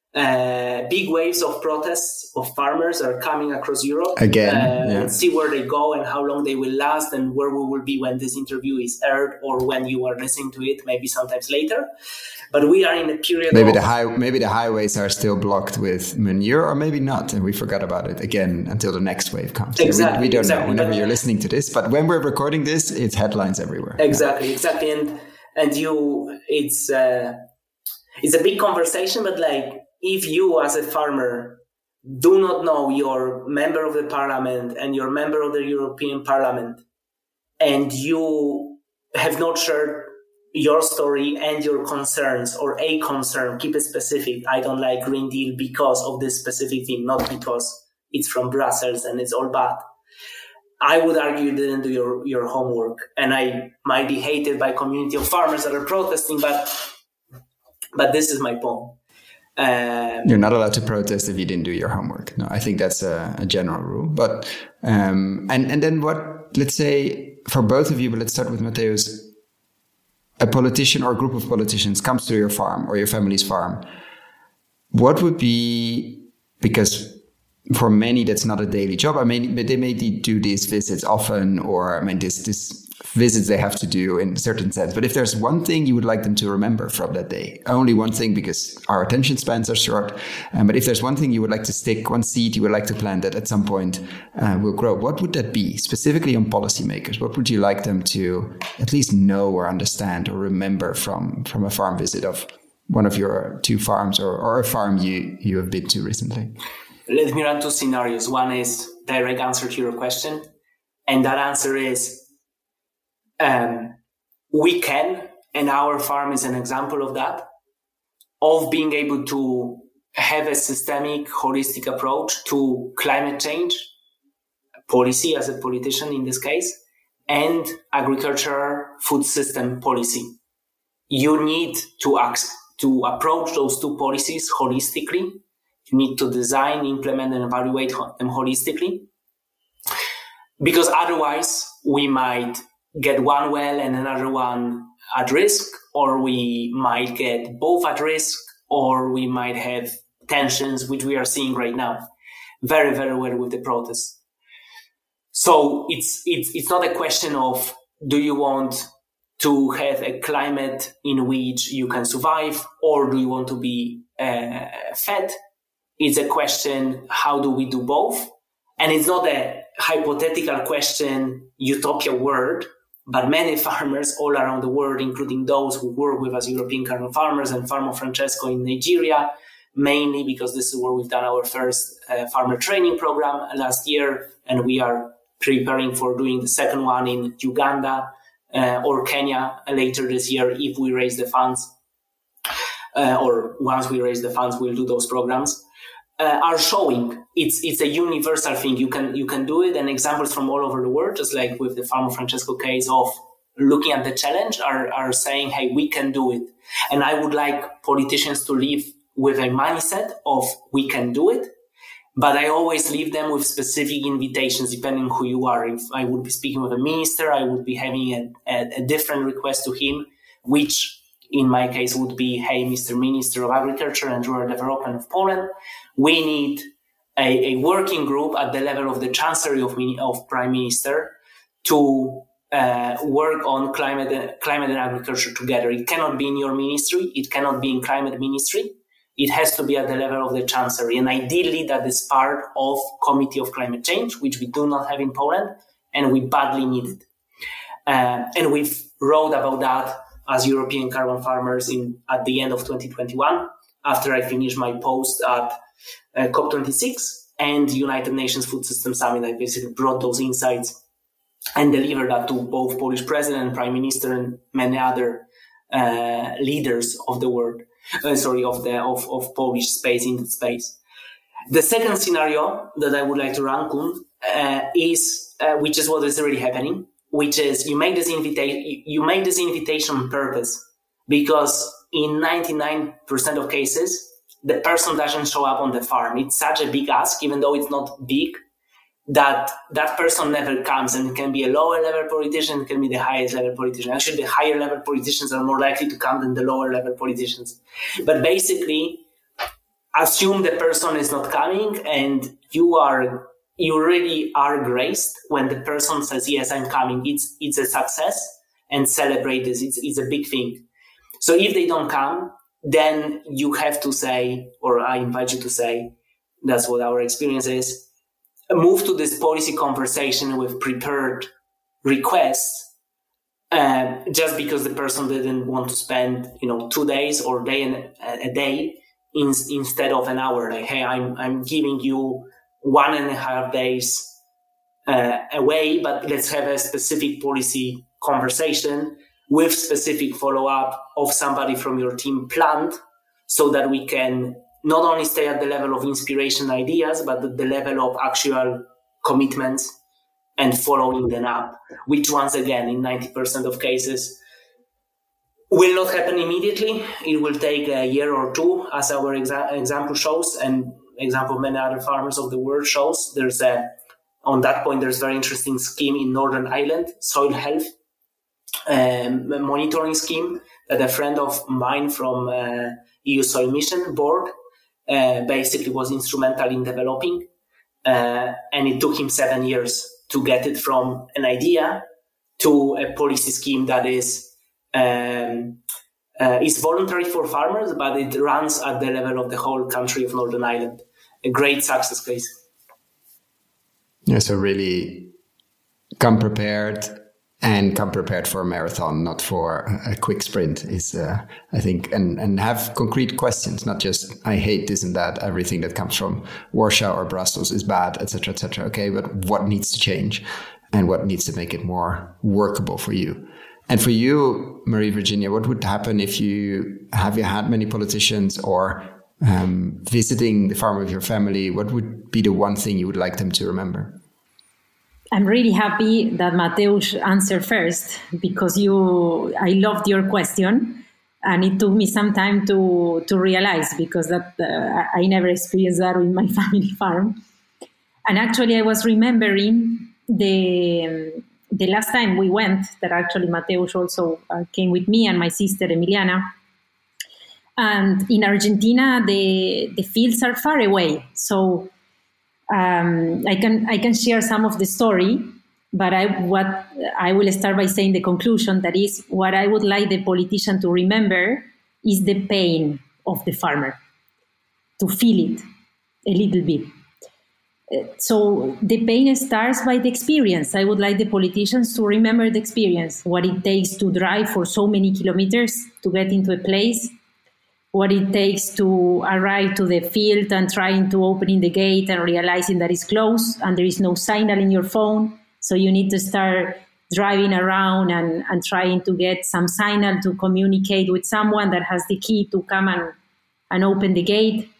uh, big waves of protests of farmers are coming across Europe. Again, uh, yeah. And see where they go and how long they will last, and where we will be when this interview is aired, or when you are listening to it, maybe sometimes later. But we are in a period maybe of... the high maybe the highways are still blocked with manure, or maybe not, and we forgot about it again until the next wave comes. Exactly, yeah, we, we don't exactly. know whenever but, you're listening to this, but when we're recording this, it's headlines everywhere. Exactly, yeah. exactly, and and you, it's uh, it's a big conversation, but like if you as a farmer do not know your member of the parliament and your member of the European Parliament, and you have not shared your story and your concerns, or a concern, keep it specific. I don't like Green Deal because of this specific thing, not because it's from Brussels and it's all bad. I would argue you didn't do your, your homework, and I might be hated by a community of farmers that are protesting, but but this is my point. Um, You're not allowed to protest if you didn't do your homework. No, I think that's a, a general rule. But um, and and then what? Let's say for both of you, but let's start with Mateusz. A politician or a group of politicians comes to your farm or your family's farm. What would be, because for many that's not a daily job. I mean, they may do these visits often, or I mean, this this visits they have to do in a certain sense. But if there's one thing you would like them to remember from that day, only one thing, because our attention spans are short. Um, but if there's one thing you would like to stick, one seed you would like to plant that at some point uh, will grow, what would that be? Specifically on policymakers, what would you like them to at least know or understand or remember from, from a farm visit of one of your two farms, or, or a farm you, you have been to recently? Let me run two scenarios. One is direct answer to your question. And that answer is, um, we can, and our farm is an example of that, of being able to have a systemic, holistic approach to climate change, policy as a politician in this case, and agriculture food system policy. You need to act, to approach those two policies holistically. You need to design, implement, and evaluate them holistically. Because otherwise, we might get one well and another one at risk, or we might get both at risk, or we might have tensions, which we are seeing right now very, very well with the protests. So it's, it's, it's not a question of, do you want to have a climate in which you can survive, or do you want to be uh, fed? It's a question, how do we do both? And it's not a hypothetical question, utopia word, but many farmers all around the world, including those who work with us European carbon farmers and Farmo Francesco in Nigeria, mainly because this is where we've done our first uh, farmer training program last year, and we are preparing for doing the second one in Uganda uh, or Kenya later this year if we raise the funds, uh, or once we raise the funds, we'll do those programs. Uh, are showing it's it's a universal thing. You can you can do it, and examples from all over the world, just like with the Farmo Francesco case of looking at the challenge, are are saying, hey, we can do it. And I would like politicians to live with a mindset of we can do it, but I always leave them with specific invitations depending on who you are. If I would be speaking with a minister, I would be having a, a, a different request to him, which in my case would be, hey, Mister Minister of Agriculture and Rural Development of Poland, we need a, a working group at the level of the Chancellery of, of Prime Minister to uh, work on climate, climate and agriculture together. It cannot be in your ministry. It cannot be in climate ministry. It has to be at the level of the Chancellery. And ideally, that is part of Committee of Climate Change, which we do not have in Poland, and we badly need it. Uh, and we've wrote about that as European carbon farmers in at the end of twenty twenty-one, after I finished my post at uh, COP twenty-six and United Nations Food System Summit. I basically brought those insights and delivered that to both Polish President and Prime Minister and many other uh, leaders of the world, uh, sorry, of the of, of Polish space in the space. The second scenario that I would like to run, Kun, uh, is uh, which is what is really happening, which is you make this invitation, you make this invitation on purpose, because in ninety-nine percent of cases, the person doesn't show up on the farm. It's such a big ask, even though it's not big, that that person never comes, and it can be a lower level politician, it can be the highest level politician. Actually, the higher level politicians are more likely to come than the lower level politicians. But basically, assume the person is not coming, and you are you really are graced when the person says, yes, I'm coming. It's it's a success, and celebrate this. It's, it's a big thing. So if they don't come, then you have to say, or I invite you to say, that's what our experience is, move to this policy conversation with prepared requests, uh, just because the person didn't want to spend, you know, two days or day and a day in, instead of an hour. Like, hey, I'm I'm giving you one and a half days uh, away, but let's have a specific policy conversation with specific follow-up of somebody from your team planned, so that we can not only stay at the level of inspiration ideas, but at the level of actual commitments and following them up, which once again, in ninety percent of cases, will not happen immediately. It will take a year or two, as our exa- example shows, and example of many other farmers of the world shows. There's a, on that point, there's a very interesting scheme in Northern Ireland, soil health um, monitoring scheme that a friend of mine from uh, E U Soil Mission Board uh, basically was instrumental in developing. Uh, and it took him seven years to get it from an idea to a policy scheme that is um, uh, is voluntary for farmers, but it runs at the level of the whole country of Northern Ireland. A great success case. Yeah, so really come prepared and come prepared for a marathon, not for a quick sprint is, uh, I think, and, and have concrete questions, not just, I hate this and that, everything that comes from Warsaw or Brussels is bad, et cetera, et cetera. Okay, but what needs to change and what needs to make it more workable for you? And for you, Marie Virginia, what would happen if you, have you had many politicians or um, visiting the farm with your family? What would be the one thing you would like them to remember? I'm really happy that Mateusz answered first, because you, I loved your question, and it took me some time to to realize, because that uh, I never experienced that with my family farm. And actually, I was remembering the the last time we went, that actually Mateusz also uh, came with me and my sister Emiliana. And in Argentina, the the fields are far away, so um, I can I can share some of the story. But I what I will start by saying the conclusion, that is, what I would like the politician to remember is the pain of the farmer, to feel it a little bit. So the pain starts by the experience. I would like the politicians to remember the experience, what it takes to drive for so many kilometers to get into a place, what it takes to arrive to the field and trying to open the gate and realizing that it's closed and there is no signal in your phone. So you need to start driving around and, and trying to get some signal to communicate with someone that has the key to come and, and open the gate.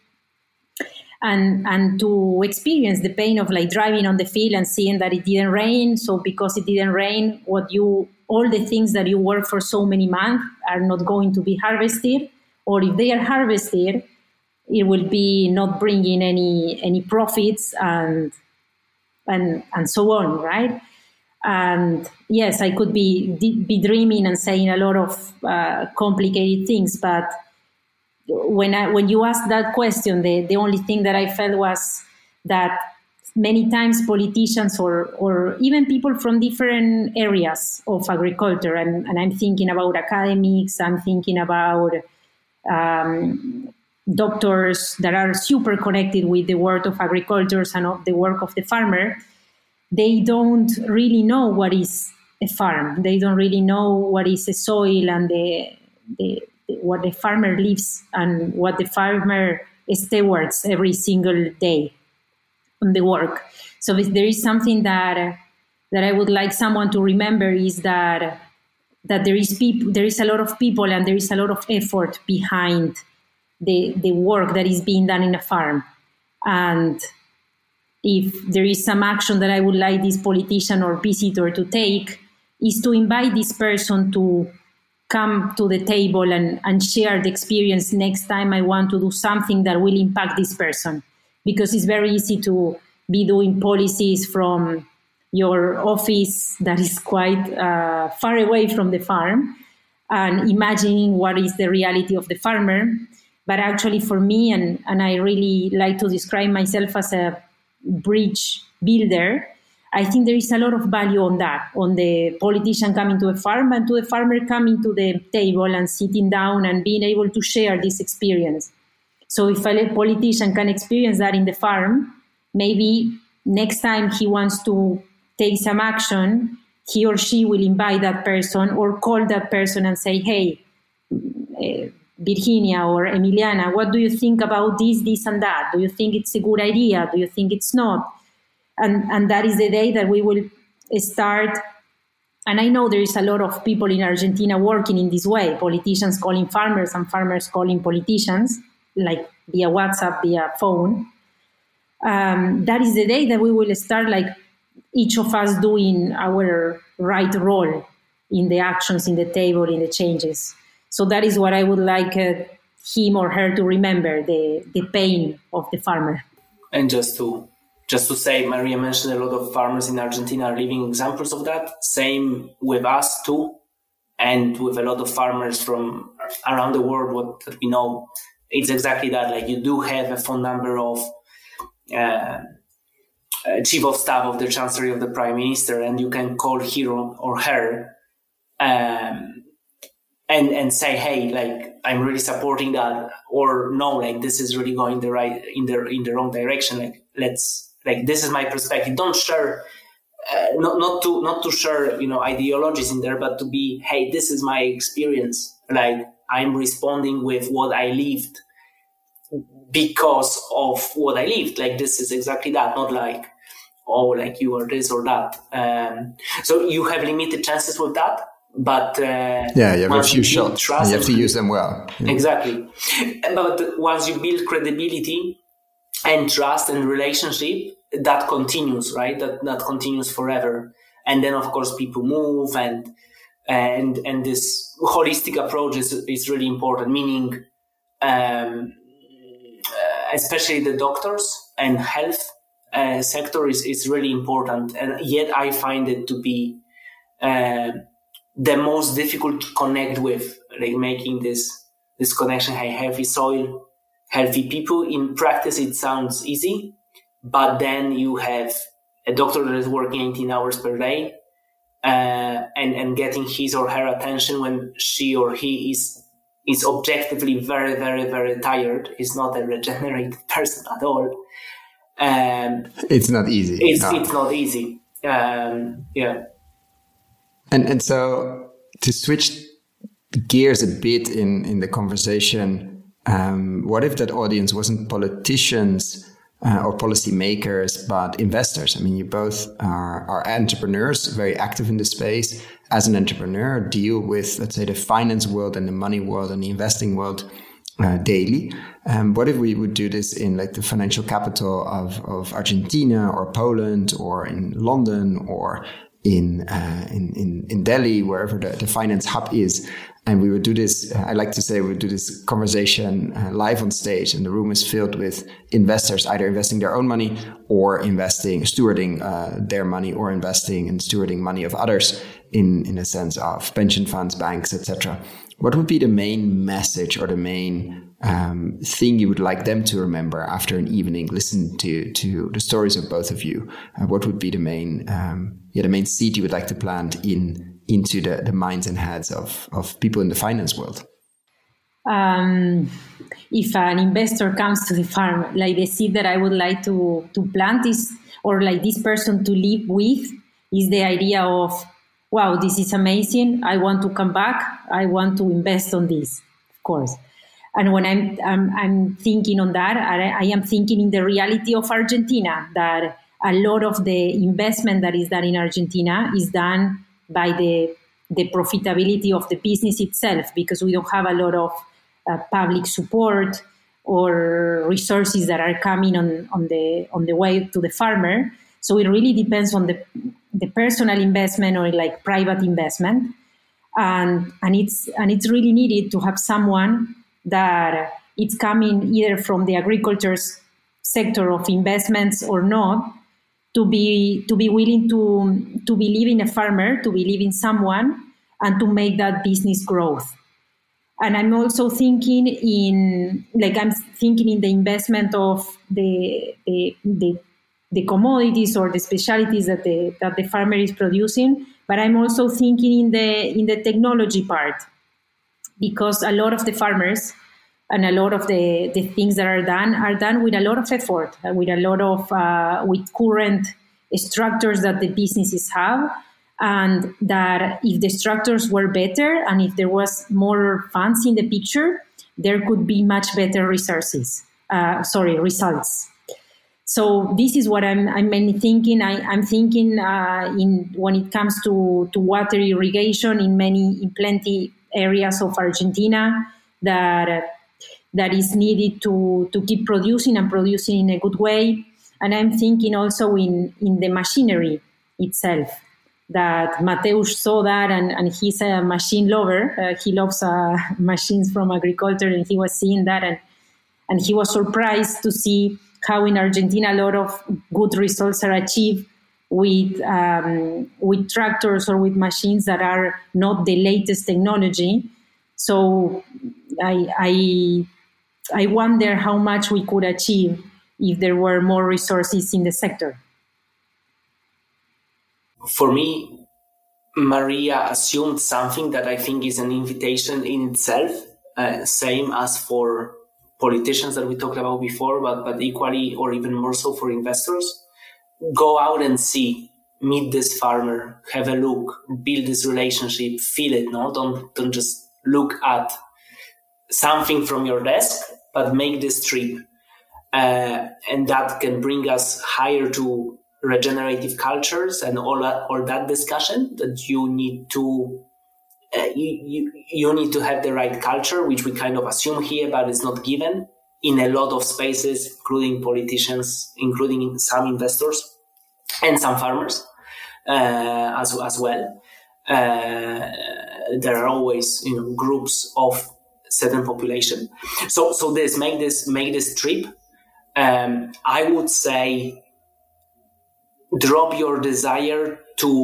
And and to experience the pain of like driving on the field and seeing that it didn't rain. So because it didn't rain, what you all the things that you work for so many months are not going to be harvested. Or if they are harvested, it will be not bringing any any profits and and and so on, right? And yes, I could be be dreaming and saying a lot of uh, complicated things, but when I when you asked that question, the, the only thing that I felt was that many times politicians or or even people from different areas of agriculture, and, and I'm thinking about academics, I'm thinking about um, doctors that are super connected with the world of agriculture and of the work of the farmer, they don't really know what is a farm. They don't really know what is a soil and the, the what the farmer lives and what the farmer stewards every single day on the work. So if there is something that that I would like someone to remember is that that there is people, there is a lot of people and there is a lot of effort behind the the work that is being done in a farm. And if there is some action that I would like this politician or visitor to take, is to invite this person to come to the table and, and share the experience next time I want to do something that will impact this person. Because it's very easy to be doing policies from your office that is quite uh, far away from the farm and imagining what is the reality of the farmer. But actually for me, and, and I really like to describe myself as a bridge builder, I think there is a lot of value on that, on the politician coming to a farm and to the farmer coming to the table and sitting down and being able to share this experience. So if a politician can experience that in the farm, maybe next time he wants to take some action, he or she will invite that person or call that person and say, hey, uh, Virginia or Emiliana, what do you think about this, this and that? Do you think it's a good idea? Do you think it's not? And, and that is the day that we will start. And I know there is a lot of people in Argentina working in this way, politicians calling farmers and farmers calling politicians, like via WhatsApp, via phone. Um, that is the day that we will start, like each of us doing our right role in the actions, in the table, in the changes. So that is what I would like uh, him or her to remember, the, the pain of the farmer. And just to Just to say, Maria mentioned a lot of farmers in Argentina are living examples of that. Same with us too, and with a lot of farmers from around the world. What we know, it's exactly that. Like you do have a phone number of uh, chief of staff of the Chancellery of the Prime Minister, and you can call him or her um, and and say, hey, like I'm really supporting that, or no, like this is really going the right in the in the wrong direction. Like let's. Like this is my perspective. Don't share, uh, not not to not to share, you know, ideologies in there, but to be, hey, this is my experience. Like I'm responding with what I lived because of what I lived. Like this is exactly that. Not like, oh, like you are this or that. Um, so you have limited chances with that, but uh, yeah, you have a few shots. You have to use them well. Yeah. Exactly. But once you build credibility and trust and relationship, that continues, right? That that continues forever. And then, of course, people move, and and and this holistic approach is is really important. Meaning, um, especially the doctors and health uh, sector is is really important. And yet, I find it to be uh, the most difficult to connect with, like making this this connection, hey, healthy soil, healthy people. In practice, it sounds easy, but then you have a doctor that is working eighteen hours per day, uh, and, and getting his or her attention when she or he is is objectively very, very, very tired. Is not a regenerated person at all. Um, it's not easy. It's, no. it's not easy. Um, yeah. And and so to switch gears a bit in, in the conversation, um, what if that audience wasn't politicians uh, or policymakers, but investors? I mean, you both are, are entrepreneurs, very active in the space. As an entrepreneur, deal with, let's say, the finance world and the money world and the investing world uh, daily. Um, what if we would do this in like the financial capital of, of Argentina or Poland or in London or in uh, in, in in Delhi, wherever the, the finance hub is, and we would do this. Uh, I like to say we would do this conversation uh, live on stage, and the room is filled with investors, either investing their own money or investing, stewarding uh, their money, or investing and stewarding money of others in in a sense of pension funds, banks, et cetera. What would be the main message or the main um, thing you would like them to remember after an evening? Listen to to the stories of both of you. Uh, what would be the main um, yeah the main seed you would like to plant in into the, the minds and heads of of people in the finance world? Um, if an investor comes to the farm, like the seed that I would like to to plant is, or like this person to live with, is the idea of, wow, this is amazing. I want to come back. I want to invest on this, of course. And when I'm I'm, I'm thinking on that, I, I am thinking in the reality of Argentina, that a lot of the investment that is done in Argentina is done by the the profitability of the business itself, because we don't have a lot of uh, public support or resources that are coming on, on the on the way to the farmer. So it really depends on the the personal investment or like private investment, and and it's and it's really needed to have someone that it's coming either from the agriculture sector of investments or not, to be to be willing to to believe in a farmer, to believe in someone, and to make that business growth. And I'm also thinking in like I'm thinking in the investment of the the, the the commodities or the specialties that the that the farmer is producing, but I'm also thinking in the in the technology part, because a lot of the farmers and a lot of the, the things that are done are done with a lot of effort, with a lot of uh, with current structures that the businesses have, and that if the structures were better and if there was more funds in the picture, there could be much better resources. Uh, sorry, results. So this is what I'm, I'm mainly thinking. I, I'm thinking uh, in when it comes to, to water irrigation in many, in plenty areas of Argentina that uh, that is needed to, to keep producing and producing in a good way. And I'm thinking also in, in the machinery itself, that Mateusz saw that, and, and he's a machine lover. Uh, he loves uh, machines from agriculture, and he was seeing that, and, and he was surprised to see how in Argentina a lot of good results are achieved with um, with tractors or with machines that are not the latest technology. So I, I I wonder how much we could achieve if there were more resources in the sector. For me, Maria assumed something that I think is an invitation in itself, uh, same as for politicians that we talked about before, but, but equally or even more so for investors. Go out and see, meet this farmer, have a look, build this relationship, feel it. No, don't don't just look at something from your desk, but make this trip, uh, and that can bring us higher to regenerative cultures and all that, all that discussion that you need to. Uh, you, you you need to have the right culture, which we kind of assume here, but it's not given in a lot of spaces, including politicians, including some investors and some farmers uh, as as well. Uh, there are always, you know, groups of certain population. So so this make this make this trip. Um, I would say drop your desire to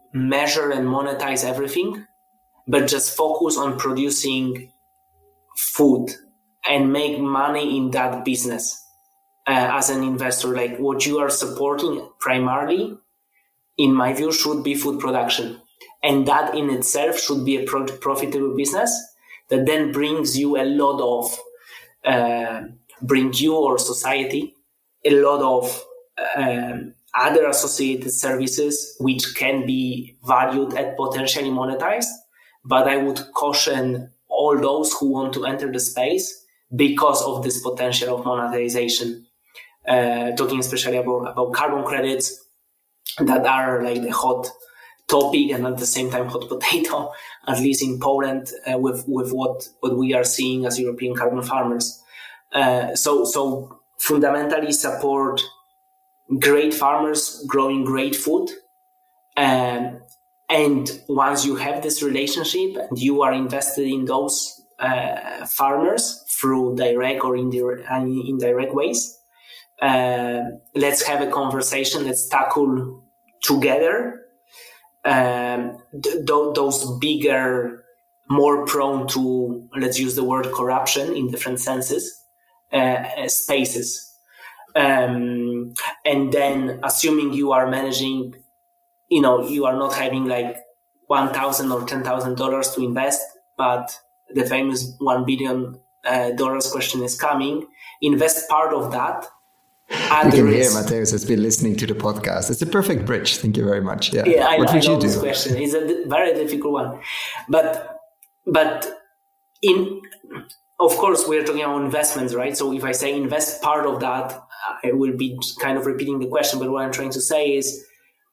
measure and monetize everything, but just focus on producing food and make money in that business uh, as an investor. Like what you are supporting primarily, in my view, should be food production. And that in itself should be a pro- profitable business that then brings you a lot of, uh, bring you or society a lot of um, other associated services which can be valued and potentially monetized. But I would caution all those who want to enter the space because of this potential of monetization. Uh, talking especially about, about carbon credits that are like the hot topic and at the same time hot potato, at least in Poland, uh, with with what, what we are seeing as European carbon farmers. Uh, so so fundamentally support great farmers growing great food. Um, and once you have this relationship and you are invested in those uh, farmers through direct or indirect, indirect ways, uh, let's have a conversation. Let's tackle together um, th- th- those bigger, more prone to, let's use the word corruption in different senses, uh, spaces. Um, and then assuming you are managing, you know, you are not having like one thousand or ten thousand dollars to invest, but the famous one billion dollars uh, question is coming. Invest part of that. You can hear Mateusz has been listening to the podcast. It's a perfect bridge. Thank you very much. Yeah, yeah I, what I would know you do? This question is a very difficult one, but but in of course we're talking about investments, right? So if I say invest part of that, I will be kind of repeating the question. But what I'm trying to say is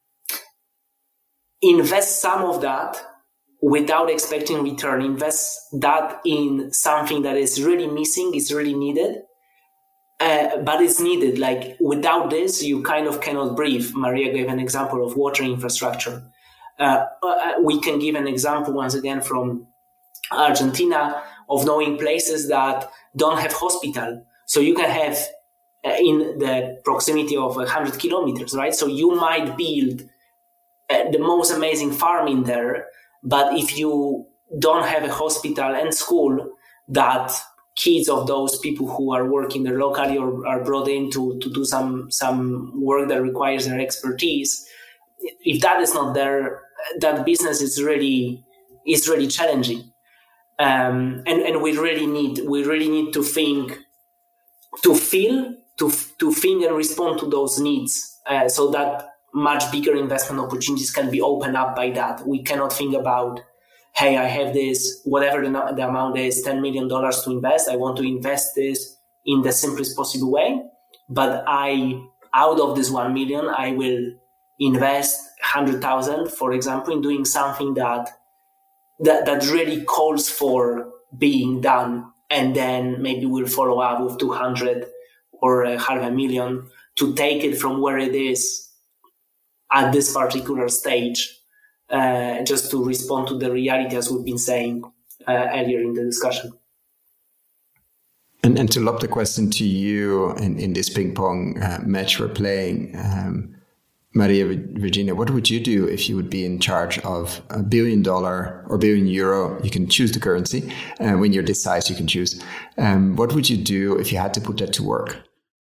invest some of that without expecting return. Invest that in something that is really missing, is really needed. Uh, but it's needed. Like without this, you kind of cannot breathe. Maria gave an example of water infrastructure. Uh, uh, we can give an example once again from Argentina of knowing places that don't have hospital. So you can have uh, in the proximity of one hundred kilometers, right? So you might build uh, the most amazing farm in there, but if you don't have a hospital and school that kids of those people who are working there locally or are brought in to, to do some, some work that requires their expertise, if that is not there, that business is really, is really challenging. Um, and, and we really need, we really need to think, to feel, to, to think and respond to those needs, uh, so that much bigger investment opportunities can be opened up by that. We cannot think about, hey, I have this, whatever the, the amount is, ten million dollars to invest. I want to invest this in the simplest possible way. But I, out of this one million, I will invest one hundred thousand, for example, in doing something that, that, that really calls for being done. And then maybe we'll follow up with two hundred or uh, half a million to take it from where it is at this particular stage. Uh, just to respond to the reality, as we've been saying uh, earlier in the discussion. And, and to lob the question to you in, in this ping pong uh, match we're playing, um, Maria Virginia, what would you do if you would be in charge of a billion dollar or billion euro? You can choose the currency. Uh, when you're this size, you can choose. Um, what would you do if you had to put that to work?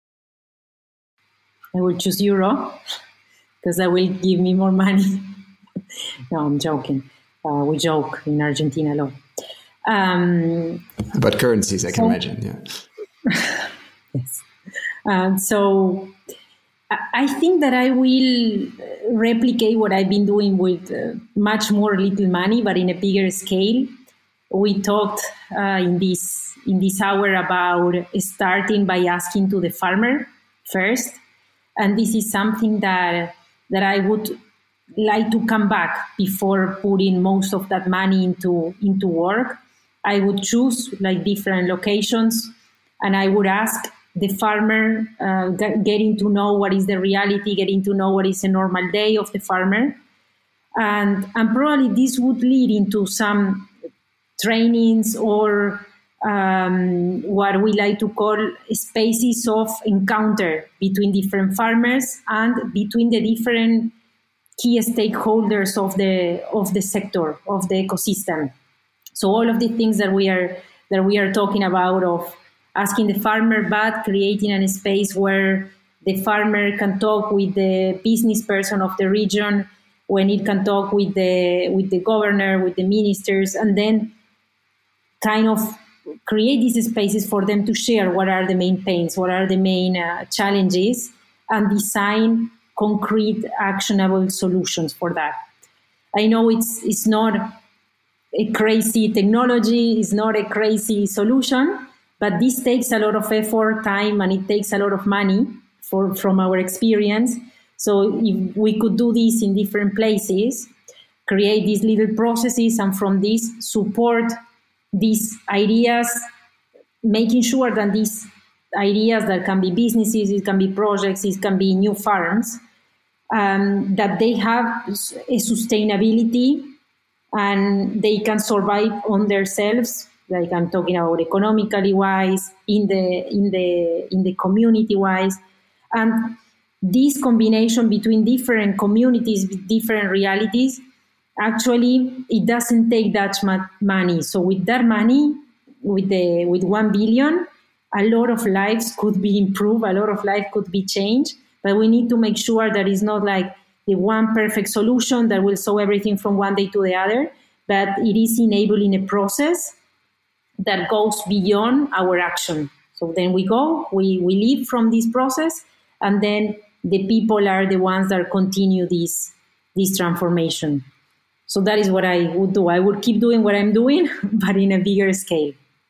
I would choose euro because that will give me more money. No, I'm joking. Uh, we joke in Argentina a lot. Um, About currencies, I can so, imagine, yeah. Yes. Um, so I think that I will replicate what I've been doing with uh, much more little money, but in a bigger scale. We talked uh, in this in this hour about starting by asking to the farmer first, and this is something that that I would like to come back before putting most of that money into into work. I would choose like different locations, and I would ask the farmer, uh, getting to know what is the reality, getting to know what is a normal day of the farmer. And, and probably this would lead into some trainings or um, what we like to call spaces of encounter between different farmers and between the different key stakeholders of the of the sector, of the ecosystem. So all of the things that we are that we are talking about, of asking the farmer, but creating a space where the farmer can talk with the business person of the region, when it can talk with the with the governor, with the ministers, and then kind of create these spaces for them to share what are the main pains, what are the main uh, challenges, and design concrete, actionable solutions for that. I know it's it's not a crazy technology, it's not a crazy solution, but this takes a lot of effort, time, and it takes a lot of money for from our experience. So if we could do this in different places, create these little processes, and from this support these ideas, making sure that these ideas that can be businesses, it can be projects, it can be new farms, um, that they have a sustainability and they can survive on themselves. Like I'm talking about economically wise, in the in the in the community wise, and this combination between different communities with different realities, actually it doesn't take that much money. So with that money, with the with one billion, a lot of lives could be improved, a lot of life could be changed. But we need to make sure that it's not like the one perfect solution that will solve everything from one day to the other, but it is enabling a process that goes beyond our action. So then we go, we, we live from this process, and then the people are the ones that continue this, this transformation. So that is what I would do. I would keep doing what I'm doing, but in a bigger scale.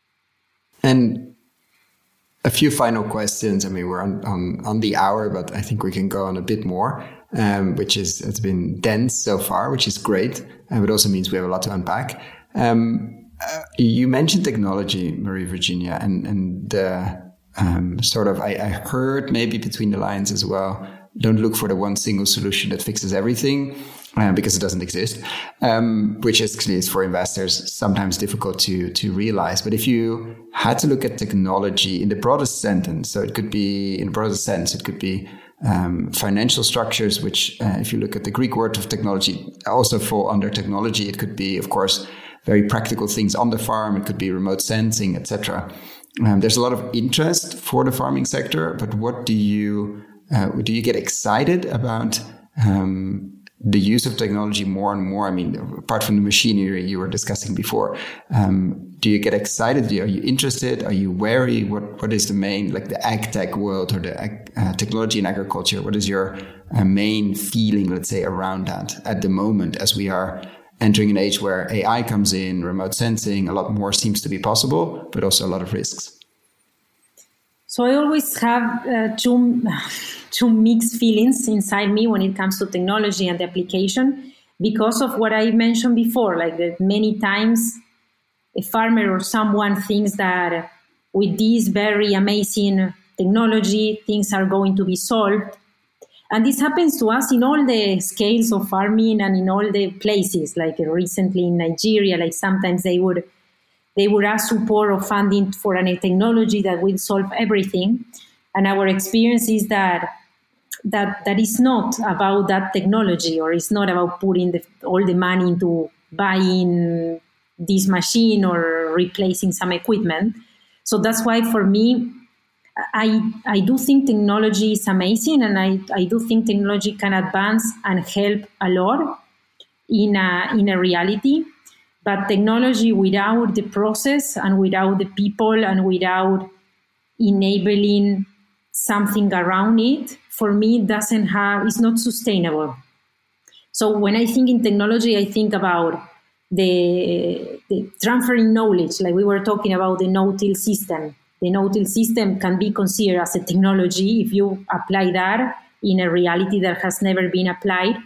And a few final questions. I mean, we're on, on, on the hour, but I think we can go on a bit more, um, which is, it's been dense so far, which is great. And it also means we have a lot to unpack. Um, uh, you mentioned technology, Marie-Virginia, and, and uh, um, sort of, I, I heard maybe between the lines as well, don't look for the one single solution that fixes everything. Uh, because it doesn't exist, um, which is, is for investors sometimes difficult to to realize. But if you had to look at technology in the broadest sentence, so it could be in the broadest sense, it could be um, financial structures, which uh, if you look at the Greek word of technology, also fall under technology. It could be, of course, very practical things on the farm. It could be remote sensing, et cetera. Um, there's a lot of interest for the farming sector, but what do you uh, do? You get excited about Um, the use of technology more and more? I mean, apart from the machinery you were discussing before, um, do you get excited? Are you interested? Are you wary? What What is the main, like the ag tech world or the ag, uh, technology in agriculture? What is your uh, main feeling, let's say, around that at the moment, as we are entering an age where A I comes in, remote sensing, a lot more seems to be possible, but also a lot of risks? So I always have uh, two, two mixed feelings inside me when it comes to technology and the application, because of what I mentioned before, like that many times a farmer or someone thinks that with this very amazing technology, things are going to be solved. And this happens to us in all the scales of farming and in all the places, like recently in Nigeria, like sometimes they would They would ask support or funding for a technology that will solve everything. And our experience is that that that is not about that technology, or it's not about putting the, all the money into buying this machine or replacing some equipment. So that's why for me, I I do think technology is amazing, and I, I do think technology can advance and help a lot in a, in a reality. But technology without the process and without the people and without enabling something around it, for me, doesn't have, it's not sustainable. So when I think in technology, I think about the, the transferring knowledge, like we were talking about the no-till system. The no-till system can be considered as a technology if you apply that in a reality that has never been applied.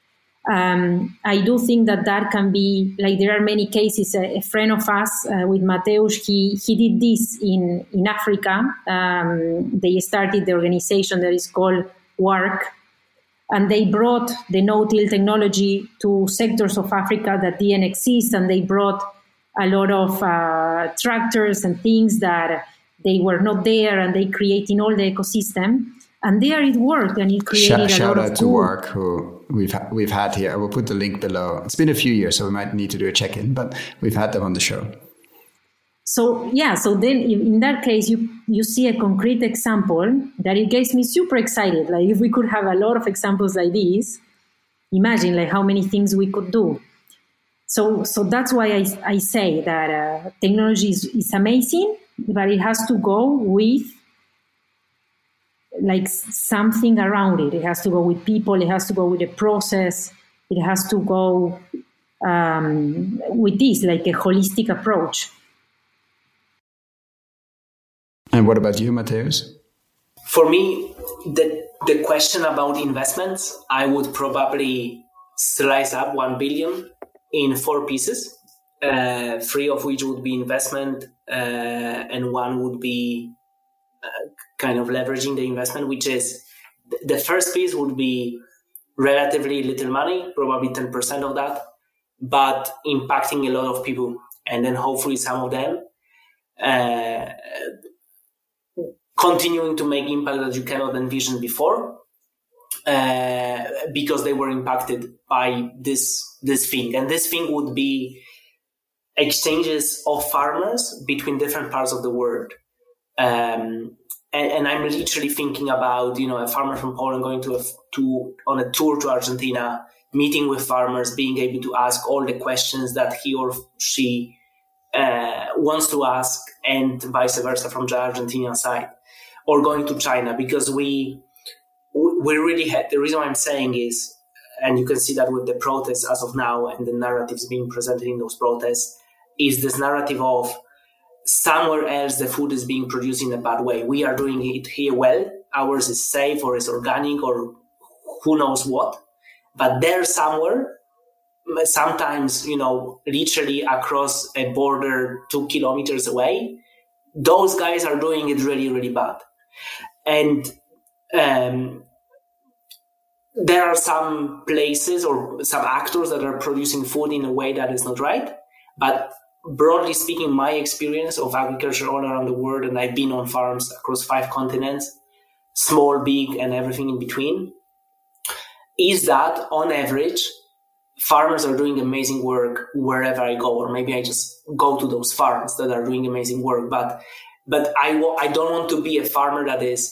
Um, I do think that that can be, like there are many cases. A, a friend of us uh, with Mateusz, he, he did this in, in Africa. Um, they started the organization that is called WARC, and they brought the no-till technology to sectors of Africa that didn't exist, and they brought a lot of uh, tractors and things that they were not there, and they created all the ecosystem. And there it worked, and it created shout, a lot shout out of to food. Work, who we've ha- we've had here. I will put the link below. It's been a few years, so we might need to do a check-in, but we've had them on the show. So yeah, so then in that case, you you see a concrete example that it gets me super excited. Like if we could have a lot of examples like this, imagine like how many things we could do. So so that's why I, I say that uh, technology is, is amazing, but it has to go with like something around it. It has to go with people. It has to go with the process. It has to go um, with this, like a holistic approach. And what about you, Mateus? For me, the the question about investments, I would probably slice up one billion in four pieces, uh, three of which would be investment, uh, and one would be uh, kind of leveraging the investment, which is the first piece would be relatively little money, probably ten percent of that, but impacting a lot of people. And then hopefully some of them uh, continuing to make impact that you cannot envision before, uh, because they were impacted by this this thing. And this thing would be exchanges of farmers between different parts of the world. Um, and, and I'm literally thinking about, you know, a farmer from Poland going to a, to on a tour to Argentina, meeting with farmers, being able to ask all the questions that he or she uh, wants to ask, and vice versa from the Argentinian side. Or going to China, because we we really had, the reason why I'm saying is, and you can see that with the protests as of now and the narratives being presented in those protests, is this narrative of somewhere else the food is being produced in a bad way. We are doing it here well, ours is safe or is organic or who knows what, but there somewhere, sometimes, you know, literally across a border two kilometers away, those guys are doing it really, really bad. And um, there are some places or some actors that are producing food in a way that is not right. But broadly speaking, my experience of agriculture all around the world, and I've been on farms across five continents, small, big, and everything in between, is that on average, farmers are doing amazing work wherever I go, or maybe I just go to those farms that are doing amazing work. But but I, w- I don't want to be a farmer that is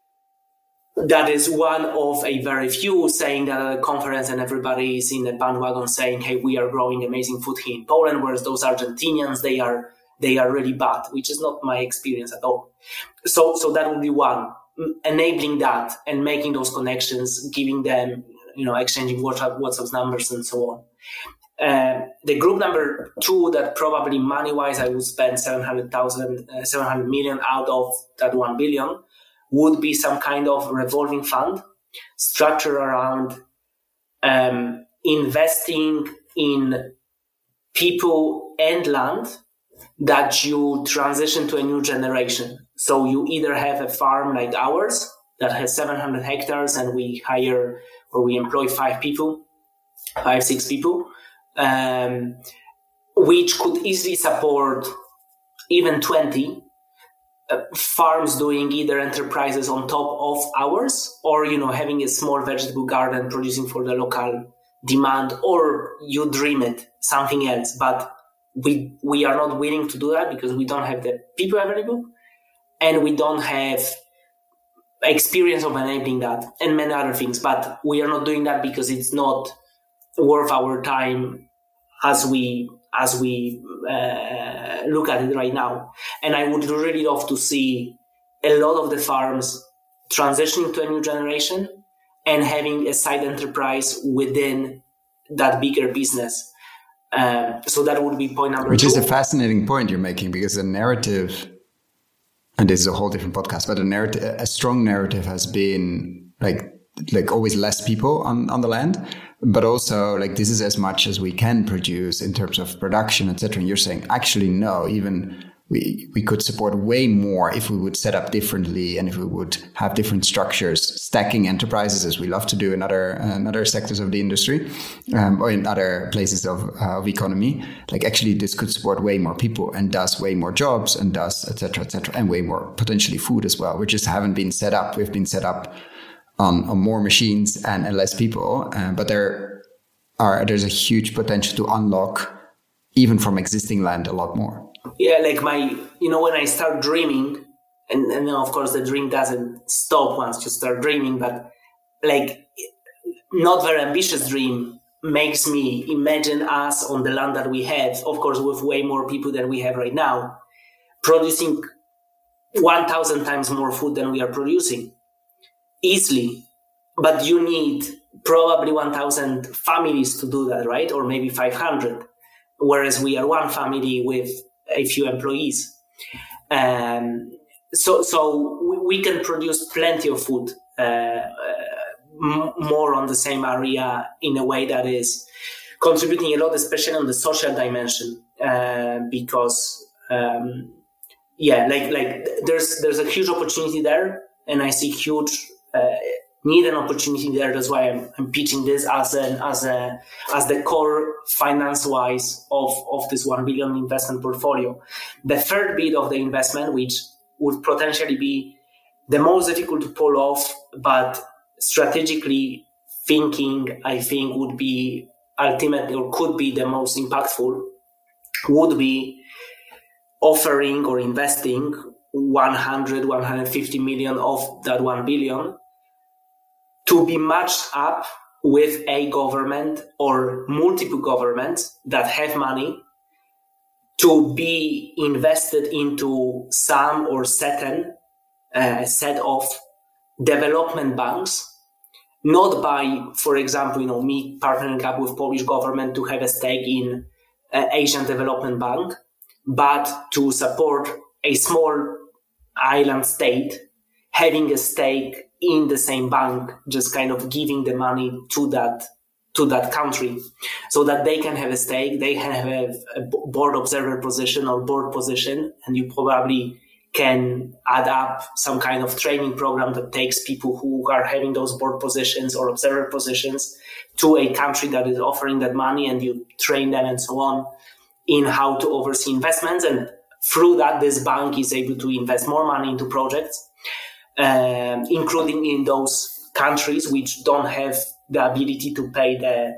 that is one of a very few saying that at a conference and everybody is in the bandwagon saying, hey, we are growing amazing food here in Poland, whereas those Argentinians, they are they are really bad, which is not my experience at all. So so that would be one, enabling that and making those connections, giving them, you know, exchanging WhatsApp, WhatsApp numbers and so on. Uh, the group number two that probably money-wise I would spend seven hundred thousand, uh, seven hundred million out of that one billion would be some kind of revolving fund structured around um, investing in people and land that you transition to a new generation. So you either have a farm like ours that has seven hundred hectares and we hire or we employ five people, five, six people, um, which could easily support even twenty uh, farms doing either enterprises on top of ours, or, you know, having a small vegetable garden producing for the local demand, or you dream it, something else. But we we are not willing to do that because we don't have the people available and we don't have experience of enabling that and many other things. But we are not doing that because it's not worth our time as we as we uh, look at it right now. And I would really love to see a lot of the farms transitioning to a new generation and having a side enterprise within that bigger business. Um, so that would be point number Which two. Which is a fascinating point you're making, because the narrative, and this is a whole different podcast, but a narrative, a strong narrative has been like like always less people on, on the land, but also like this is as much as we can produce in terms of production, et cetera. And you're saying, actually, no, even we we could support way more if we would set up differently and if we would have different structures, stacking enterprises as we love to do in other uh, in other sectors of the industry um, or in other places of uh, of economy. Like actually, this could support way more people and does way more jobs and does et cetera, et cetera, and way more potentially food as well. We just haven't been set up. We've been set up on, on more machines and, and less people, uh, but there are there's a huge potential to unlock even from existing land a lot more. Yeah, like my, you know, when I start dreaming, and, and of course the dream doesn't stop once you start dreaming, but like not very ambitious dream makes me imagine us on the land that we have, of course, with way more people than we have right now, producing one thousand times more food than we are producing easily. But you need probably one thousand families to do that, right? Or maybe five hundred, whereas we are one family with a few employees. Um, so so we, we can produce plenty of food, uh, uh, m- more on the same area in a way that is contributing a lot, especially on the social dimension, uh, because, um, yeah, like like there's there's a huge opportunity there, and I see huge uh, need and opportunity there. That's why I'm, I'm pitching this as an as a as the core finance wise of of this one billion investment portfolio. The third bit of the investment, which would potentially be the most difficult to pull off, but strategically thinking, I think would be ultimately or could be the most impactful, would be offering or investing one hundred, one hundred fifty million of that one billion to be matched up with a government or multiple governments that have money to be invested into some or certain uh, set of development banks, not by, for example, you know, me partnering up with Polish government to have a stake in uh, Asian Development Bank, but to support a small island state having a stake in the same bank, just kind of giving the money to that to that country so that they can have a stake, they can have a board observer position or board position, and you probably can add up some kind of training program that takes people who are having those board positions or observer positions to a country that is offering that money, and you train them and so on in how to oversee investments. And through that, this bank is able to invest more money into projects, um, including in those countries which don't have the ability to pay the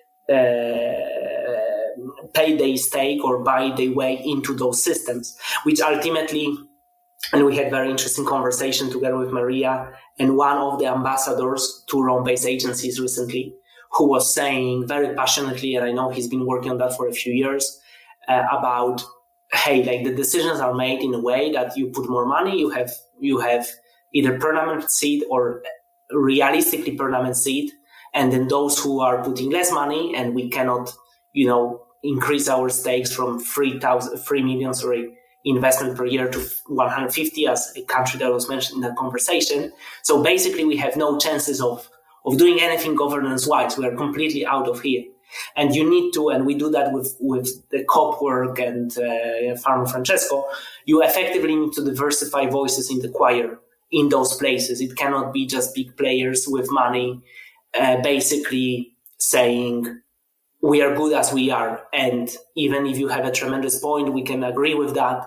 uh, pay their stake or buy their way into those systems, which ultimately, and we had very interesting conversation together with Maria and one of the ambassadors to Rome-based agencies recently, who was saying very passionately, and I know he's been working on that for a few years, uh, about, hey, like the decisions are made in a way that you put more money, you have you have either permanent seed or realistically permanent seed, and then those who are putting less money, and we cannot, you know, increase our stakes from three thousand, three million, sorry, investment per year to one hundred fifty as a country that was mentioned in that conversation. So basically we have no chances of, of doing anything governance-wise. We are completely out of here. And you need to, and we do that with, with the COP work and uh, Farm Francesco, you effectively need to diversify voices in the choir in those places. It cannot be just big players with money uh, basically saying, we are good as we are. And even if you have a tremendous point, we can agree with that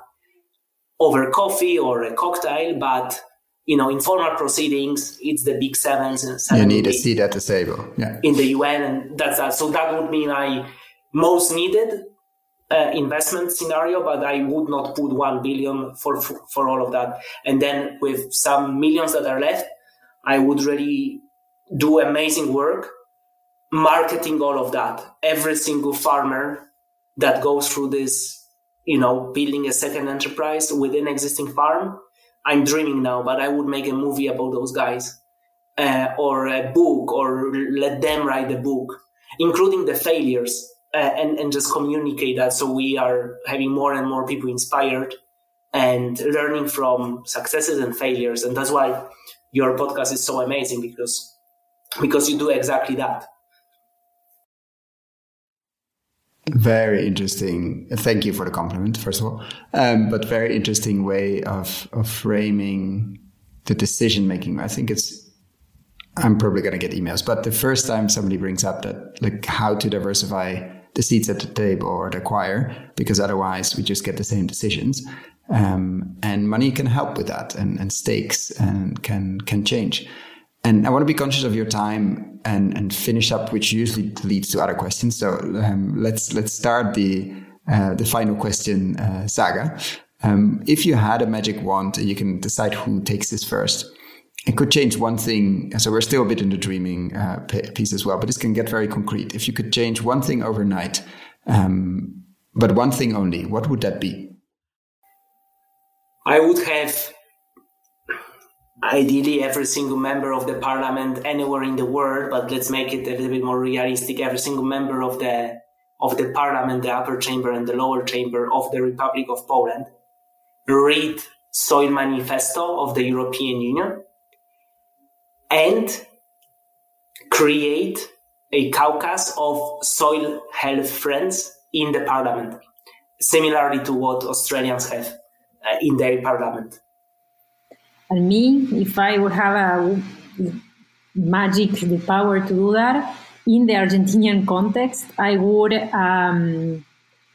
over coffee or a cocktail. But, you know, informal proceedings, it's the big sevens. And you need a seat at the table. Yeah. In the U N, and that's that. So that would mean I most needed uh, investment scenario, but I would not put one billion for, for for all of that. And then with some millions that are left, I would really do amazing work marketing all of that. Every single farmer that goes through this, you know, building a second enterprise within existing farm, I'm dreaming now, but I would make a movie about those guys, uh, or a book, or let them write the book, including the failures, uh, and, and just communicate that. So we are having more and more people inspired and learning from successes and failures. And that's why your podcast is so amazing, because, because you do exactly that. Very interesting. Thank you for the compliment, first of all. Um, but very interesting way of, of framing the decision making. I think it's, I'm probably going to get emails, but the first time somebody brings up that, like, how to diversify the seats at the table or the choir, because otherwise we just get the same decisions. Um, and money can help with that, and, and stakes and can, can change. And I want to be conscious of your time and, and finish up, which usually leads to other questions. So um, let's let's start the uh, the final question uh, saga. Um, if you had a magic wand, you can decide who takes this first. It could change one thing. So we're still a bit in the dreaming uh, piece as well, but this can get very concrete. If you could change one thing overnight, um, but one thing only, what would that be? I would have ideally every single member of the parliament anywhere in the world, but let's make it a little bit more realistic. Every single member of the of the parliament, the upper chamber and the lower chamber of the Republic of Poland, read Soil Manifesto of the European Union and create a caucus of soil health friends in the parliament, similarly to what Australians have uh, in their parliament. And me, if I would have a magic, the power to do that, in the Argentinian context, I would, um,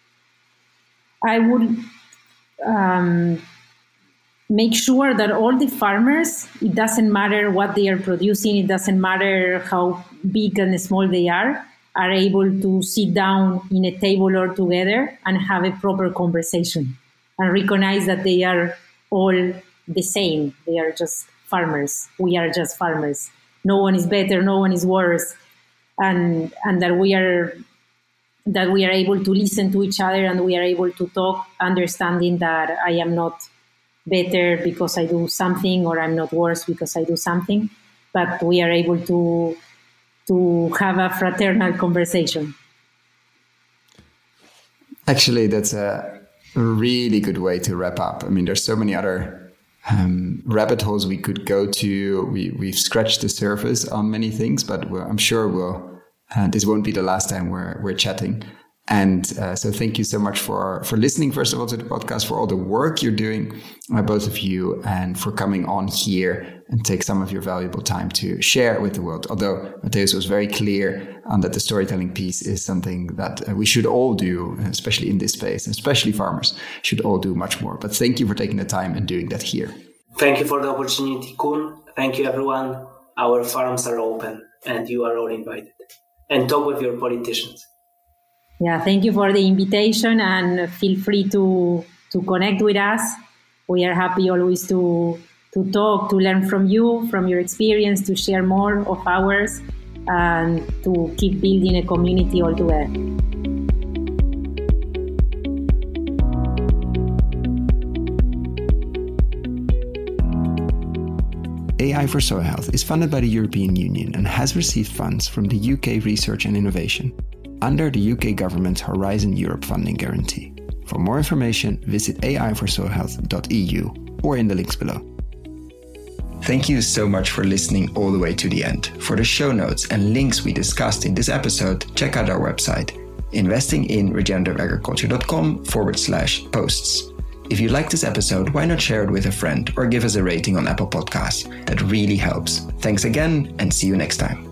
I would um, make sure that all the farmers, it doesn't matter what they are producing, it doesn't matter how big and small they are, are able to sit down in a table or together and have a proper conversation and recognize that they are all the same. They are just farmers. We are just farmers. No one is better. No one is worse. And and that we are that we are able to listen to each other and we are able to talk, understanding that I am not better because I do something, or I'm not worse because I do something, but we are able to to have a fraternal conversation. Actually, that's a really good way to wrap up. I mean, there's so many other Um, rabbit holes we could go to. We, we've scratched the surface on many things, but we're, I'm sure we'll, uh, this won't be the last time we're, we're chatting. And uh, so thank you so much for, for listening, first of all, to the podcast, for all the work you're doing, uh, both of you, and for coming on here and take some of your valuable time to share with the world. Although Mateusz was very clear on that the storytelling piece is something that uh, we should all do, especially in this space, especially farmers should all do much more. But thank you for taking the time and doing that here. Thank you for the opportunity, Koen. Thank you, everyone. Our farms are open and you are all invited. And talk with your politicians. Yeah, thank you for the invitation, and feel free to to connect with us. We are happy always to to talk, to learn from you, from your experience, to share more of ours, and to keep building a community all together. A I for Soil Health is funded by the European Union and has received funds from the U K Research and Innovation under the U K government's Horizon Europe funding guarantee. For more information, visit a i for soil health dot e u or in the links below. Thank you so much for listening all the way to the end. For the show notes and links we discussed in this episode, check out our website, investinginregenerativeagriculture.com forward slash posts. If you like this episode, why not share it with a friend or give us a rating on Apple Podcasts? That really helps. Thanks again, and see you next time.